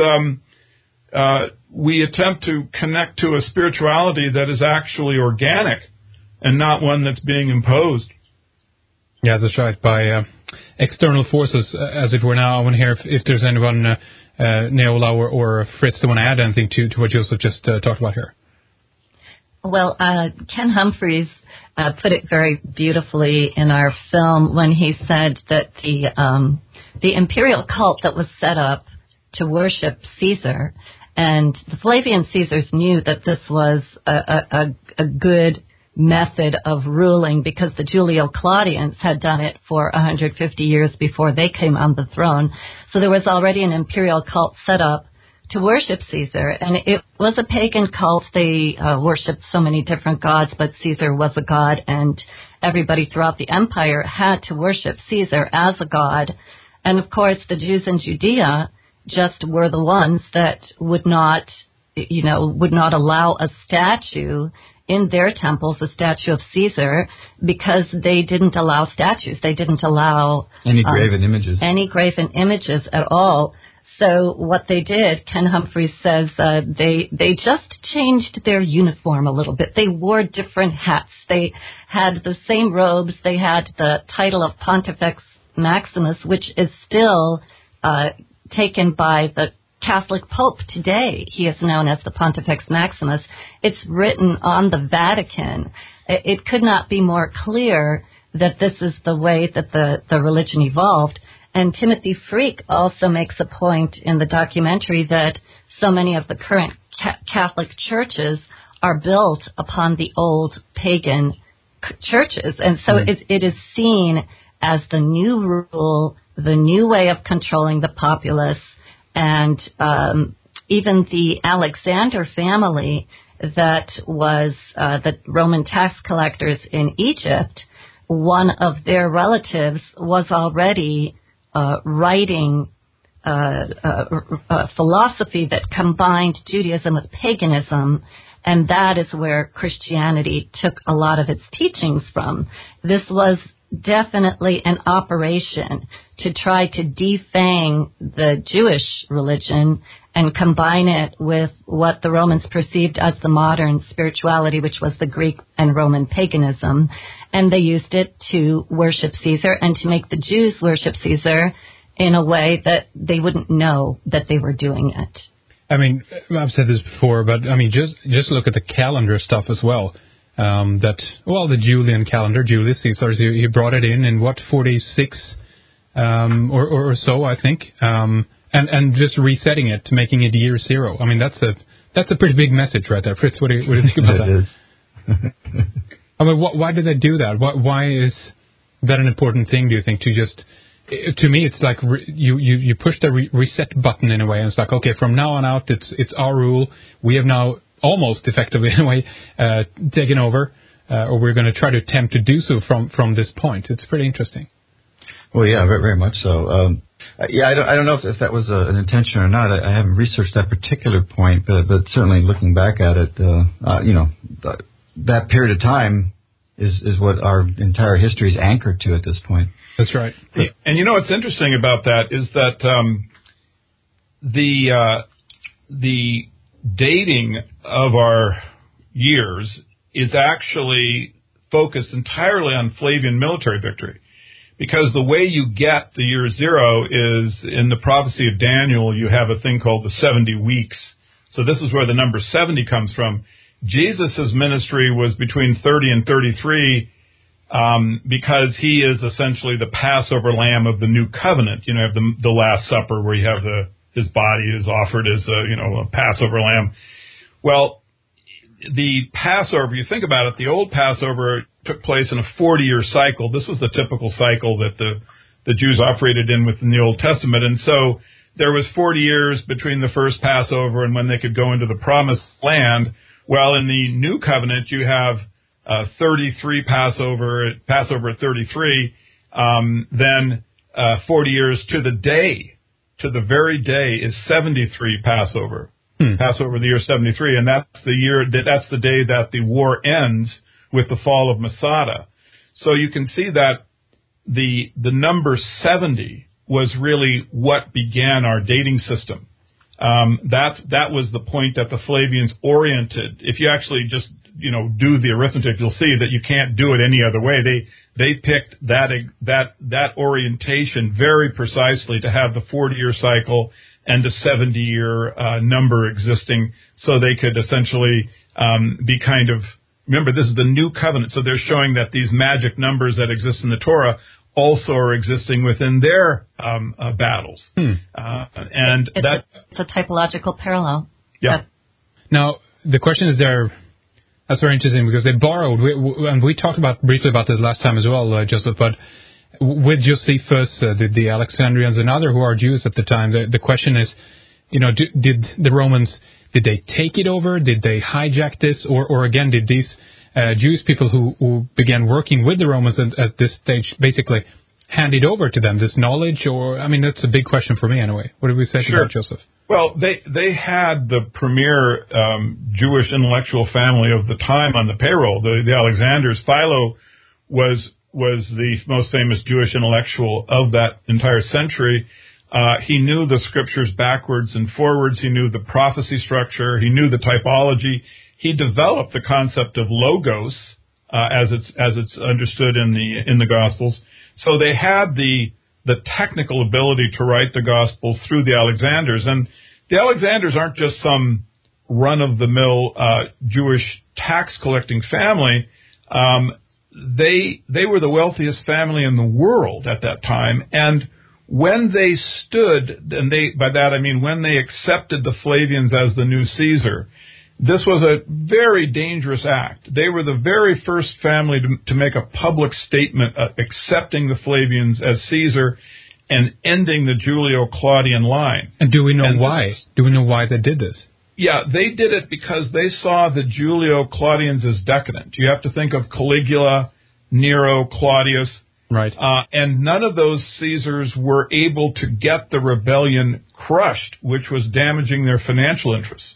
S2: that we attempt to connect to a spirituality that is actually organic and not one that's being imposed.
S1: Yeah, that's right. By external forces, as it were. Now, I want to hear if there's anyone, Neola or Fritz, that want to add anything to what Joseph just talked about here.
S4: Well, Ken Humphreys put it very beautifully in our film when he said that the imperial cult that was set up to worship Caesar, and the Flavian Caesars knew that this was a good method of ruling, because the Julio-Claudians had done it for 150 years before they came on the throne. So there was already an imperial cult set up to worship Caesar, and it was a pagan cult. They worshipped so many different gods, but Caesar was a god, and everybody throughout the empire had to worship Caesar as a god. And of course, the Jews in Judea just were the ones that would not allow a statue in their temples, a statue of Caesar, because they didn't allow statues. They didn't allow
S3: any graven images.
S4: Any graven images at all. So what they did, Ken Humphreys says, they just changed their uniform a little bit. They wore different hats. They had the same robes. They had the title of Pontifex Maximus, which is still taken by the Catholic Pope today. He is known as the Pontifex Maximus. It's written on the Vatican. It could not be more clear that this is the way that the religion evolved. And Timothy Freak also makes a point in the documentary that so many of the current Catholic churches are built upon the old pagan churches. And so it is seen as the new rule, the new way of controlling the populace. And even the Alexander family that was the Roman tax collectors in Egypt, one of their relatives was already writing philosophy that combined Judaism with paganism, and that is where Christianity took a lot of its teachings from. This was definitely an operation to try to defang the Jewish religion and combine it with what the Romans perceived as the modern spirituality, which was the Greek and Roman paganism. And they used it to worship Caesar and to make the Jews worship Caesar in a way that they wouldn't know that they were doing it.
S1: I mean, I've said this before, but I mean, just look at the calendar stuff as well. The Julian calendar, Julius Caesar, he brought it in what, 46 or so, I think, and just resetting it, making it year zero. I mean, that's a pretty big message right there. Fritz, what do you think about that?
S3: It is.
S1: I mean, why did they do that? Why is that an important thing, do you think, to just... To me, it's like you push the reset button in a way, and it's like, okay, from now on out, it's our rule. We have now almost effectively in a way taken over, or we're going to try to attempt to do so from this point. It's pretty interesting.
S3: Well, yeah, very, very much so. I don't know if that was an intention or not. I haven't researched that particular point, but certainly looking back at it, that period of time is what our entire history is anchored to at this point.
S1: That's right.
S2: And what's interesting about that is that the dating of our years is actually focused entirely on Flavian military victory. Because the way you get the year zero is in the prophecy of Daniel, you have a thing called the 70 weeks. So this is where the number 70 comes from. Jesus' ministry was between 30 and 33 because he is essentially the Passover lamb of the new covenant. You have the Last Supper where you have his body is offered as a Passover lamb. Well, the Passover, if you think about it, the old Passover took place in a 40-year cycle. This was the typical cycle that the Jews operated in within the Old Testament. And so there was 40 years between the first Passover and when they could go into the Promised Land. Well, in the New Covenant, you have 33 Passover at 33, then 40 years to the very day is 73 Passover. Passover the year 73, and that's the day that the war ends with the fall of Masada. So you can see that the number 70 was really what began our dating system. That was the point that the Flavians oriented. If you actually just do the arithmetic, you'll see that you can't do it any other way. They picked that orientation very precisely to have the 40-year cycle and a 70-year number existing, so they could essentially be kind of, remember, this is the new covenant, so they're showing that these magic numbers that exist in the Torah also are existing within their battles. And
S4: it's a typological parallel.
S2: Yeah.
S1: Now, the question is that's very interesting because they borrowed, and we talked briefly about this last time as well, Joseph, but with Josephus, the Alexandrians and other who are Jews at the time, the question is, did the Romans, did they take it over? Did they hijack this? Or again, did these Jewish people who began working with the Romans at this stage basically hand it over to them, this knowledge? Or, that's a big question for me anyway. What do we say to that, Joseph?
S2: Well, they had the premier Jewish intellectual family of the time on the payroll, the Alexanders. Philo was the most famous Jewish intellectual of that entire century. He knew the scriptures backwards and forwards. He knew the prophecy structure. He knew the typology. He developed the concept of logos as it's understood in the Gospels. So they had the technical ability to write the Gospels through the Alexanders. And the Alexanders aren't just some run-of-the-mill Jewish tax-collecting family. They were the wealthiest family in the world at that time. And when they stood, and by that I mean when they accepted the Flavians as the new Caesar, this was a very dangerous act. They were the very first family to make a public statement accepting the Flavians as Caesar and ending the Julio-Claudian line.
S1: And do we know why? Do we know why they did this?
S2: Yeah, they did it because they saw the Julio-Claudians as decadent. You have to think of Caligula, Nero, Claudius.
S1: Right.
S2: And none of those Caesars were able to get the rebellion crushed, which was damaging their financial interests.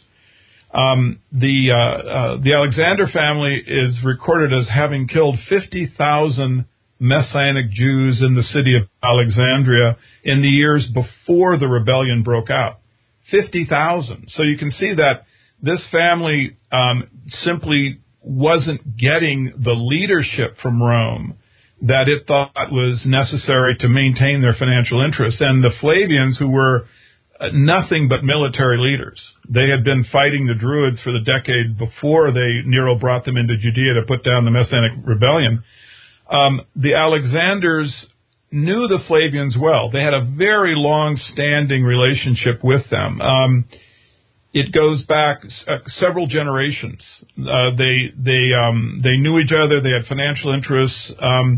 S2: The Alexander family is recorded as having killed 50,000 Messianic Jews in the city of Alexandria in the years before the rebellion broke out. 50,000. So you can see that this family simply wasn't getting the leadership from Rome that it thought was necessary to maintain their financial interests. And the Flavians, who were nothing but military leaders, they had been fighting the Druids for the decade before Nero brought them into Judea to put down the Messianic rebellion. The Alexanders knew the Flavians well. They had a very long-standing relationship with them. It goes back several generations. They knew each other. They had financial interests,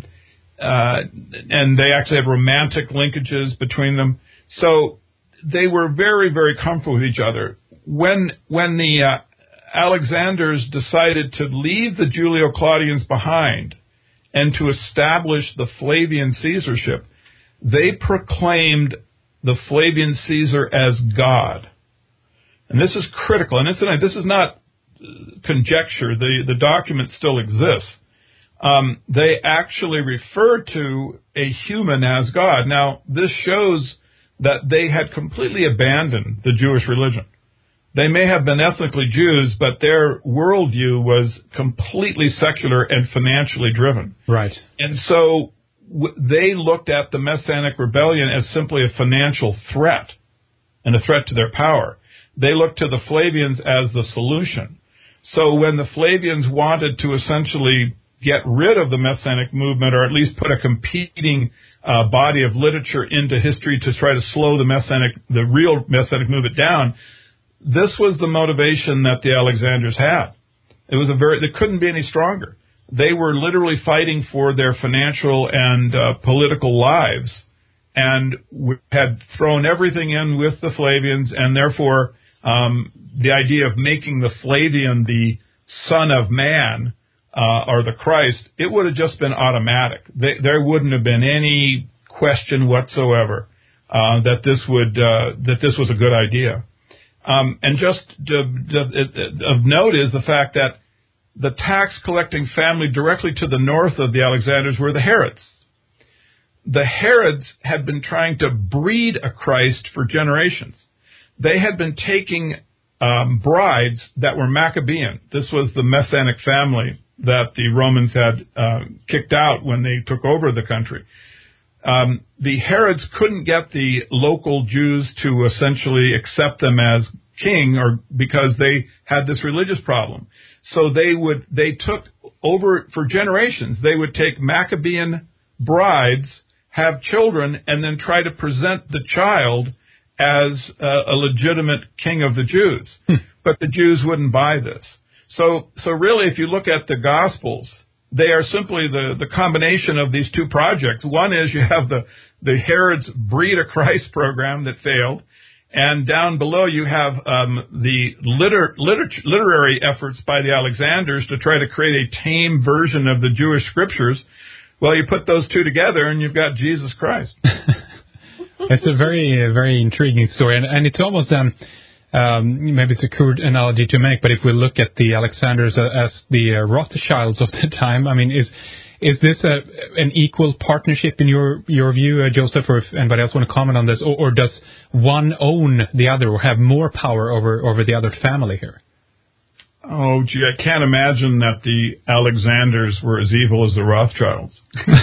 S2: and they actually had romantic linkages between them. So they were very, very comfortable with each other. When the Alexanders decided to leave the Julio-Claudians behind and to establish the Flavian Caesarship, they proclaimed the Flavian Caesar as God. And this is critical. And incidentally, this is not conjecture. The document still exists. They actually refer to a human as God. Now, this shows that they had completely abandoned the Jewish religion. They may have been ethnically Jews, but their worldview was completely secular and financially driven.
S1: Right.
S2: And so they looked at the Messianic rebellion as simply a financial threat and a threat to their power. They looked to the Flavians as the solution. So when the Flavians wanted to essentially get rid of the Messianic movement, or at least put a competing body of literature into history to try to slow the real Messianic movement down, this was the motivation that the Alexanders had. They couldn't be any stronger. They were literally fighting for their financial and political lives, and had thrown everything in with the Flavians, and therefore the idea of making the Flavian the son of man, or the Christ, it would have just been automatic. There wouldn't have been any question whatsoever that this was a good idea. And just of note is the fact that the tax-collecting family directly to the north of the Alexanders were the Herods. The Herods had been trying to breed a Christ for generations. They had been taking brides that were Maccabean. This was the Messianic family that the Romans had kicked out when they took over the country. The Herods couldn't get the local Jews to essentially accept them as king, or because they had this religious problem. So they took over for generations. They would take Maccabean brides, have children, and then try to present the child as a legitimate king of the Jews. But the Jews wouldn't buy this. So really, if you look at the Gospels, they are simply the combination of these two projects. One is you have the Herod's Breed a Christ program that failed, and down below you have the literary efforts by the Alexanders to try to create a tame version of the Jewish scriptures. Well, you put those two together, and you've got Jesus Christ.
S1: It's a very, very intriguing story, and it's almost maybe it's a crude analogy to make, but if we look at the Alexanders as the Rothschilds of the time, I mean, is this an equal partnership in your view, Joseph, or if anybody else want to comment on this, or does one own the other or have more power over the other family here?
S2: Oh, gee, I can't imagine that the Alexanders were as evil as the Rothschilds.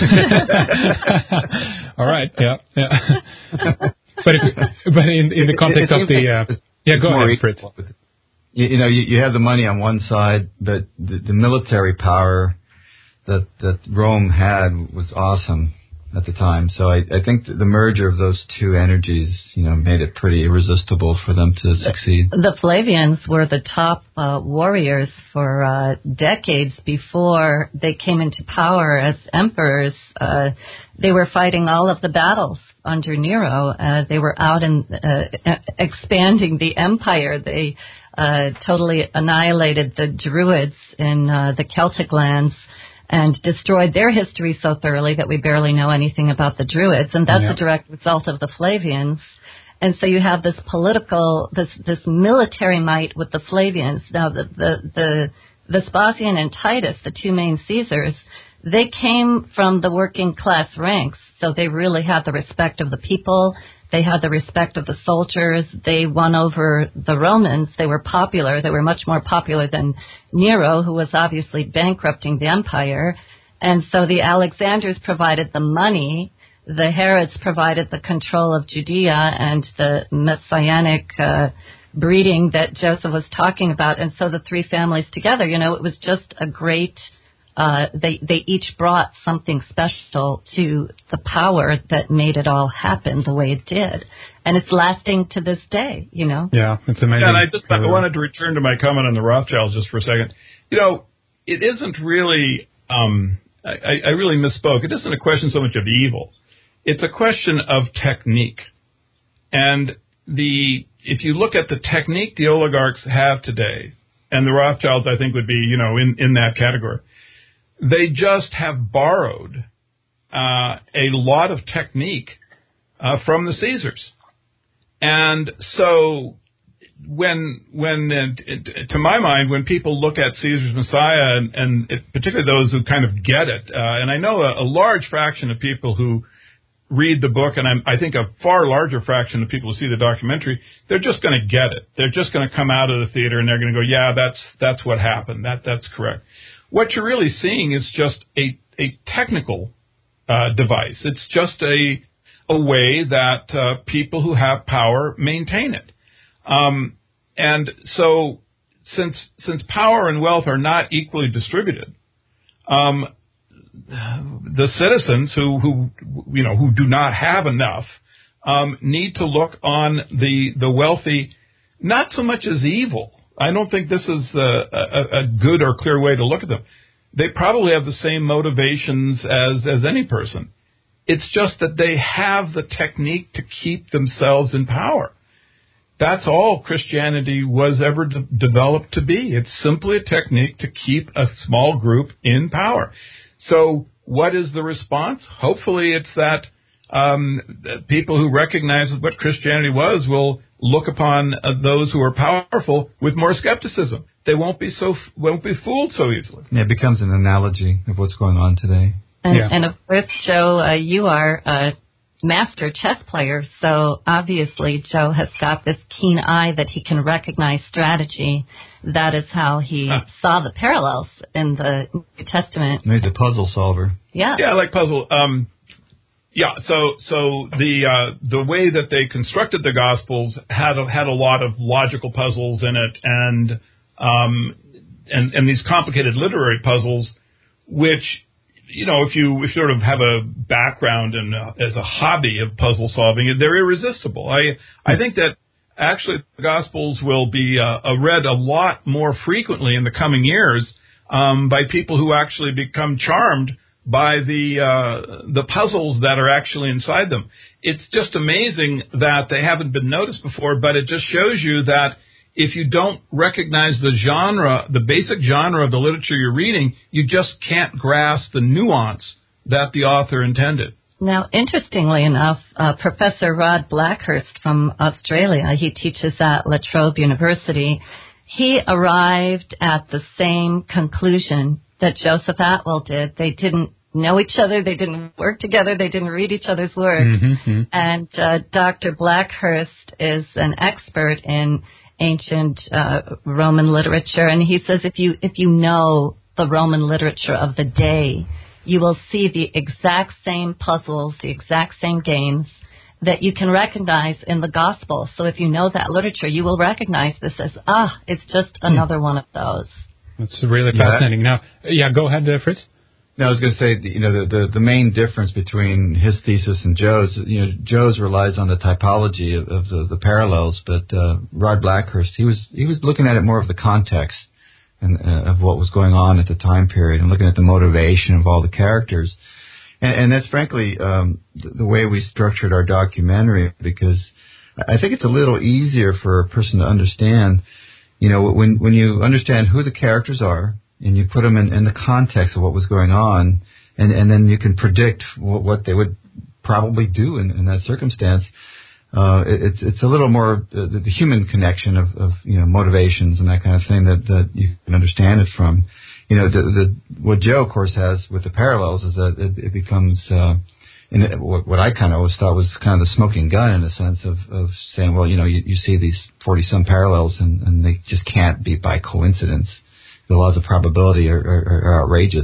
S1: All right, yeah. But in the context of the go ahead, Fritz.
S3: You have the money on one side, but the military power that Rome had was awesome at the time. So I think that the merger of those two energies, made it pretty irresistible for them to succeed.
S4: The Flavians were the top warriors for decades before they came into power as emperors. They were fighting all of the battles under Nero. They were out and expanding the empire. They totally annihilated the Druids in the Celtic lands and destroyed their history so thoroughly that we barely know anything about the Druids, and that's a direct result of the Flavians. And so you have this this military might with the Flavians. Now, the Vespasian and Titus, the two main Caesars, they came from the working class ranks, so they really had the respect of the people. They had the respect of the soldiers. They won over the Romans. They were popular. They were much more popular than Nero, who was obviously bankrupting the empire. And so the Alexanders provided the money. The Herods provided the control of Judea and the messianic breeding that Joseph was talking about. And so the three families together, it was just a great... They each brought something special to the power that made it all happen the way it did. And it's lasting to this day,
S1: Yeah, it's amazing.
S2: Yeah, and I wanted to return to my comment on the Rothschilds just for a second. It isn't really, I really misspoke. It isn't a question so much of evil. It's a question of technique. And if you look at the technique the oligarchs have today, and the Rothschilds, I think, would be, in that category. They just have borrowed a lot of technique from the Caesars. And so to my mind, when people look at Caesar's Messiah, and particularly those who kind of get it, and I know a large fraction of people who read the book, and I think a far larger fraction of people who see the documentary, they're just going to get it. They're just going to come out of the theater and they're going to go, yeah, that's what happened. That's correct. What you're really seeing is just a technical device. It's just a way that people who have power maintain it. And so since power and wealth are not equally distributed, the citizens who do not have enough need to look on the wealthy not so much as evil. I don't think this is a good or clear way to look at them. They probably have the same motivations as any person. It's just that they have the technique to keep themselves in power. That's all Christianity was ever developed to be. It's simply a technique to keep a small group in power. So what is the response? Hopefully it's that people who recognize what Christianity was will look upon those who are powerful with more skepticism. They won't be fooled so easily.
S3: Yeah, it becomes an analogy of what's going on today.
S4: And of course, Joe, you are a master chess player, so obviously Joe has got this keen eye that he can recognize strategy. That is how he saw the parallels in the New Testament.
S3: He's a puzzle solver.
S4: Yeah.
S2: Yeah, I like puzzle. So the way that they constructed the Gospels had a lot of logical puzzles in it, and these complicated literary puzzles, which, if you sort of have a background and as a hobby of puzzle solving, they're irresistible. I think that actually the Gospels will be read a lot more frequently in the coming years by people who actually become charmed by the puzzles that are actually inside them. It's just amazing that they haven't been noticed before, but it just shows you that if you don't recognize the genre, the basic genre of the literature you're reading, you just can't grasp the nuance that the author intended.
S4: Now, interestingly enough, Professor Rod Blackhurst from Australia, he teaches at La Trobe University, he arrived at the same conclusion that Joseph Atwill did. They didn't know each other, they didn't work together, they didn't read each other's work. Mm-hmm. And Dr. Blackhurst is an expert in ancient Roman literature, and he says if you know the Roman literature of the day, you will see the exact same puzzles, the exact same games that you can recognize in the Gospel. So if you know that literature, you will recognize this as, it's just another one of those.
S1: That's really fascinating. Now, go ahead, Fritz.
S3: No, I was going to say, the main difference between his thesis and Joe's, Joe's relies on the typology of the parallels, but Rod Blackhurst, he was looking at it more of the context and of what was going on at the time period, and looking at the motivation of all the characters, and that's frankly the way we structured our documentary, because I think it's a little easier for a person to understand, when you understand who the characters are, and you put them in the context of what was going on, and then you can predict what they would probably do in that circumstance. It's a little more the human connection of motivations and that kind of thing that you can understand it from. What Joe, of course, has with the parallels is that it becomes what I kind of always thought was kind of the smoking gun, in a sense of saying, well, you see these 40-some parallels and they just can't be by coincidence. The laws of probability are outrageous.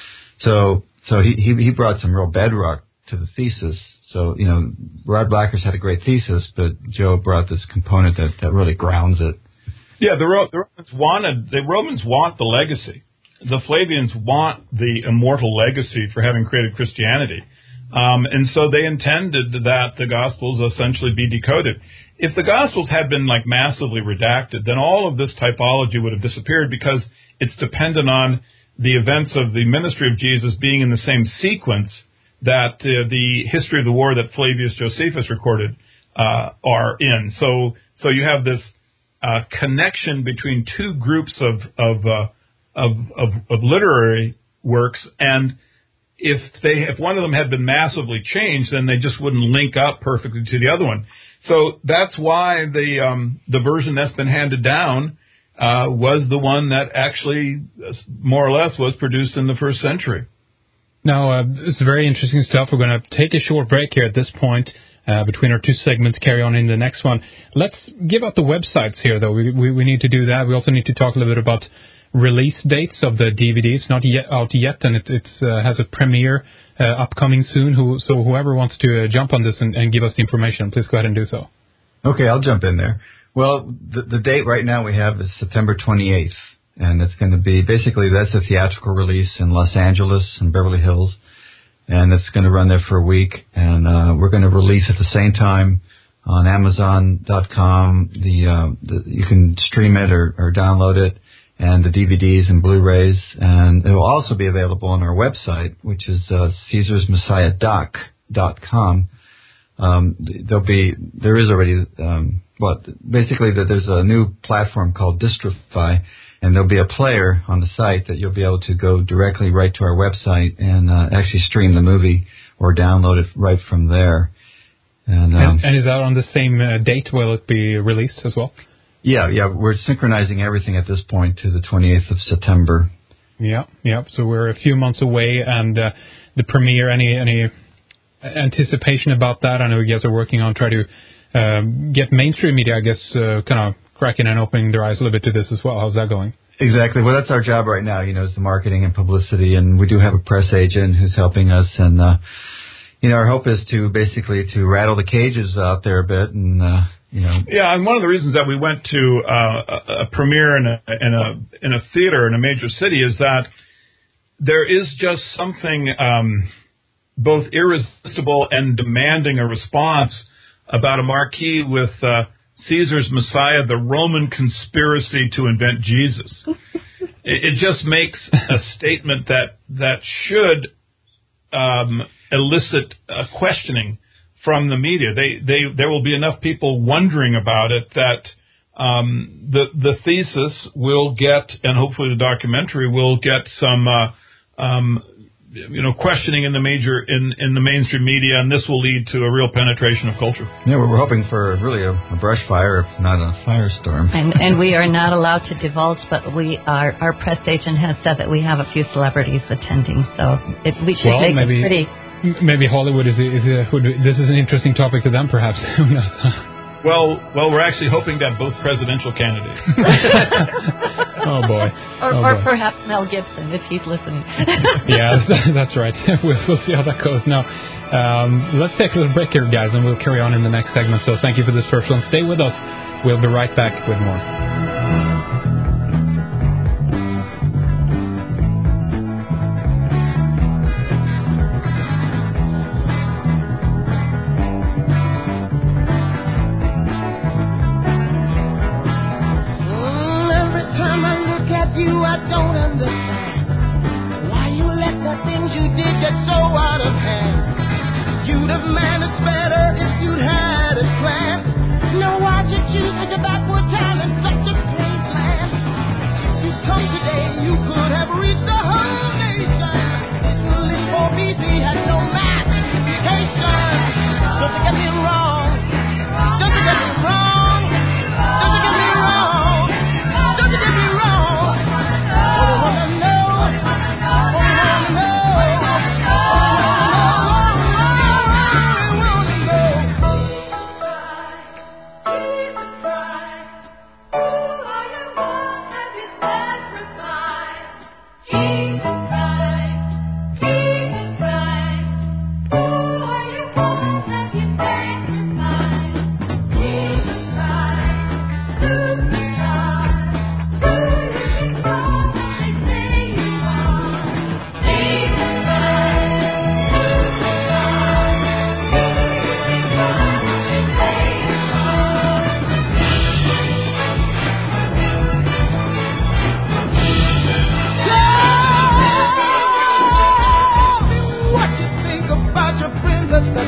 S3: So he brought some real bedrock to the thesis. So, Rod Blackhurst had a great thesis, but Joe brought this component that really grounds it.
S2: Yeah, the Romans want the legacy. The Flavians want the immortal legacy for having created Christianity. And so they intended that the Gospels essentially be decoded. If the Gospels had been massively redacted, then all of this typology would have disappeared, because it's dependent on the events of the ministry of Jesus being in the same sequence that the history of the war that Flavius Josephus recorded are in. So you have this connection between two groups of literary works, and if one of them had been massively changed, then they just wouldn't link up perfectly to the other one. So that's why the version that's been handed down was the one that actually, more or less, was produced in the first century.
S1: Now, it's very interesting stuff. We're going to take a short break here at this point between our two segments, carry on in the next one. Let's give out the websites here, though. We need to do that. We also need to talk a little bit about release dates of the DVD. It's not yet out yet, and it has a premiere upcoming soon. So whoever wants to jump on this and give us the information, please go ahead and do so.
S3: Okay, I'll jump in there. Well, the date right now we have is September 28th, and it's going to be, basically that's a theatrical release in Los Angeles and Beverly Hills, and it's going to run there for a week, and we're going to release at the same time on Amazon.com. You can stream it or download it, and the DVDs and Blu-rays, and it will also be available on our website, which is CaesarsMessiahDoc.com. There's a new platform called Distrify, and there'll be a player on the site that you'll be able to go directly right to our website and actually stream the movie or download it right from there. And
S1: is that on the same date? Will it be released as well?
S3: Yeah. We're synchronizing everything at this point to the 28th of September.
S1: Yeah. So we're a few months away, and the premiere. Any anticipation about that? I know you guys are working on trying to get mainstream media, I guess, kind of cracking and opening their eyes a little bit to this as well. How's that going?
S3: Exactly. Well, that's our job right now, is the marketing and publicity, and we do have a press agent who's helping us, and our hope is to basically to rattle the cages out there a bit, and
S2: Yeah, and one of the reasons that we went to a premiere in a theater in a major city is that there is just something both irresistible and demanding a response about a marquee with Caesar's Messiah, the Roman conspiracy to invent Jesus. It just makes a statement that should elicit questioning from the media. There will be enough people wondering about it that the thesis will get, and hopefully the documentary will get some questioning in the mainstream media, and this will lead to a real penetration of culture.
S3: Yeah, we're hoping for really a brush fire, if not a firestorm.
S4: And we are not allowed to divulge, but our press agent has said that we have a few celebrities attending, so we should make it pretty.
S1: Maybe Hollywood this is an interesting topic to them, perhaps. Who knows?
S2: Well, we're actually hoping to have both presidential candidates.
S1: Oh boy!
S4: Or perhaps Mel Gibson, if he's listening.
S1: Yeah, that's right. We'll see how that goes. Now, let's take a little break here, guys, and we'll carry on in the next segment. So thank you for this first one. Stay with us. We'll be right back with more.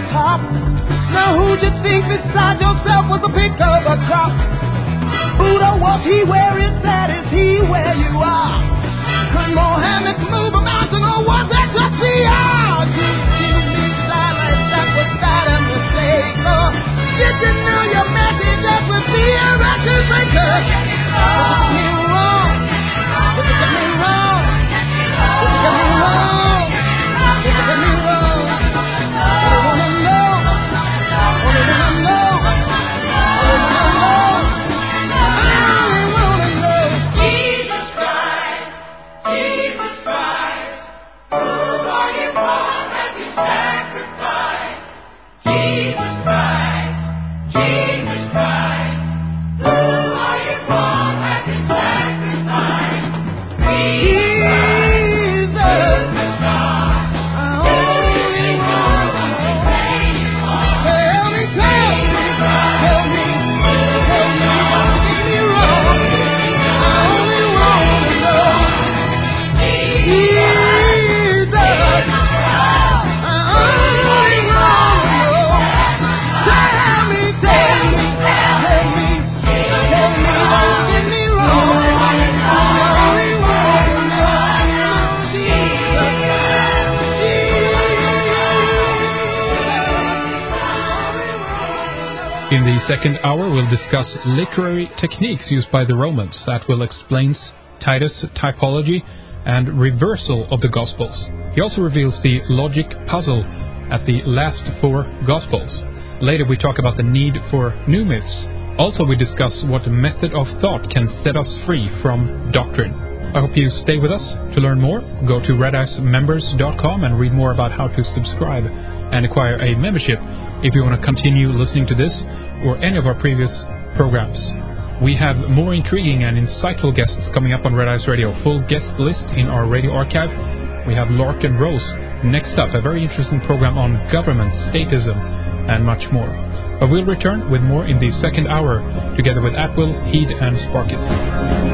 S5: Who'd you think beside yourself was a pick of a crop? Who'd Was he where it's at? Is he where you are? Could Mohammed move a mountain, or was that just the odds? You be silent, that was bad a mistake. Oh, did you know your message that would be a record breaker? Get me wrong. Get me wrong. Get me wrong. Get me wrong. I wanna know. I wanna know.
S1: In the second hour, we'll discuss literary techniques used by the Romans. Atwill explains Titus typology and reversal of the Gospels. He also reveals the logic puzzle at the last four Gospels. Later, we talk about the need for new myths. Also, we discuss what method of thought can set us free from doctrine. I hope you stay with us. To learn more, go to redicemembers.com and read more about how to subscribe and acquire a membership if you want to continue listening to this or any of our previous programs. We have more intriguing and insightful guests coming up on Red Ice Radio. Full guest list in our radio archive. We have Larkin Rose next up, a very interesting program on government, statism, and much more. But we'll return with more in the second hour, together with Atwill, Heed, and Sparkus.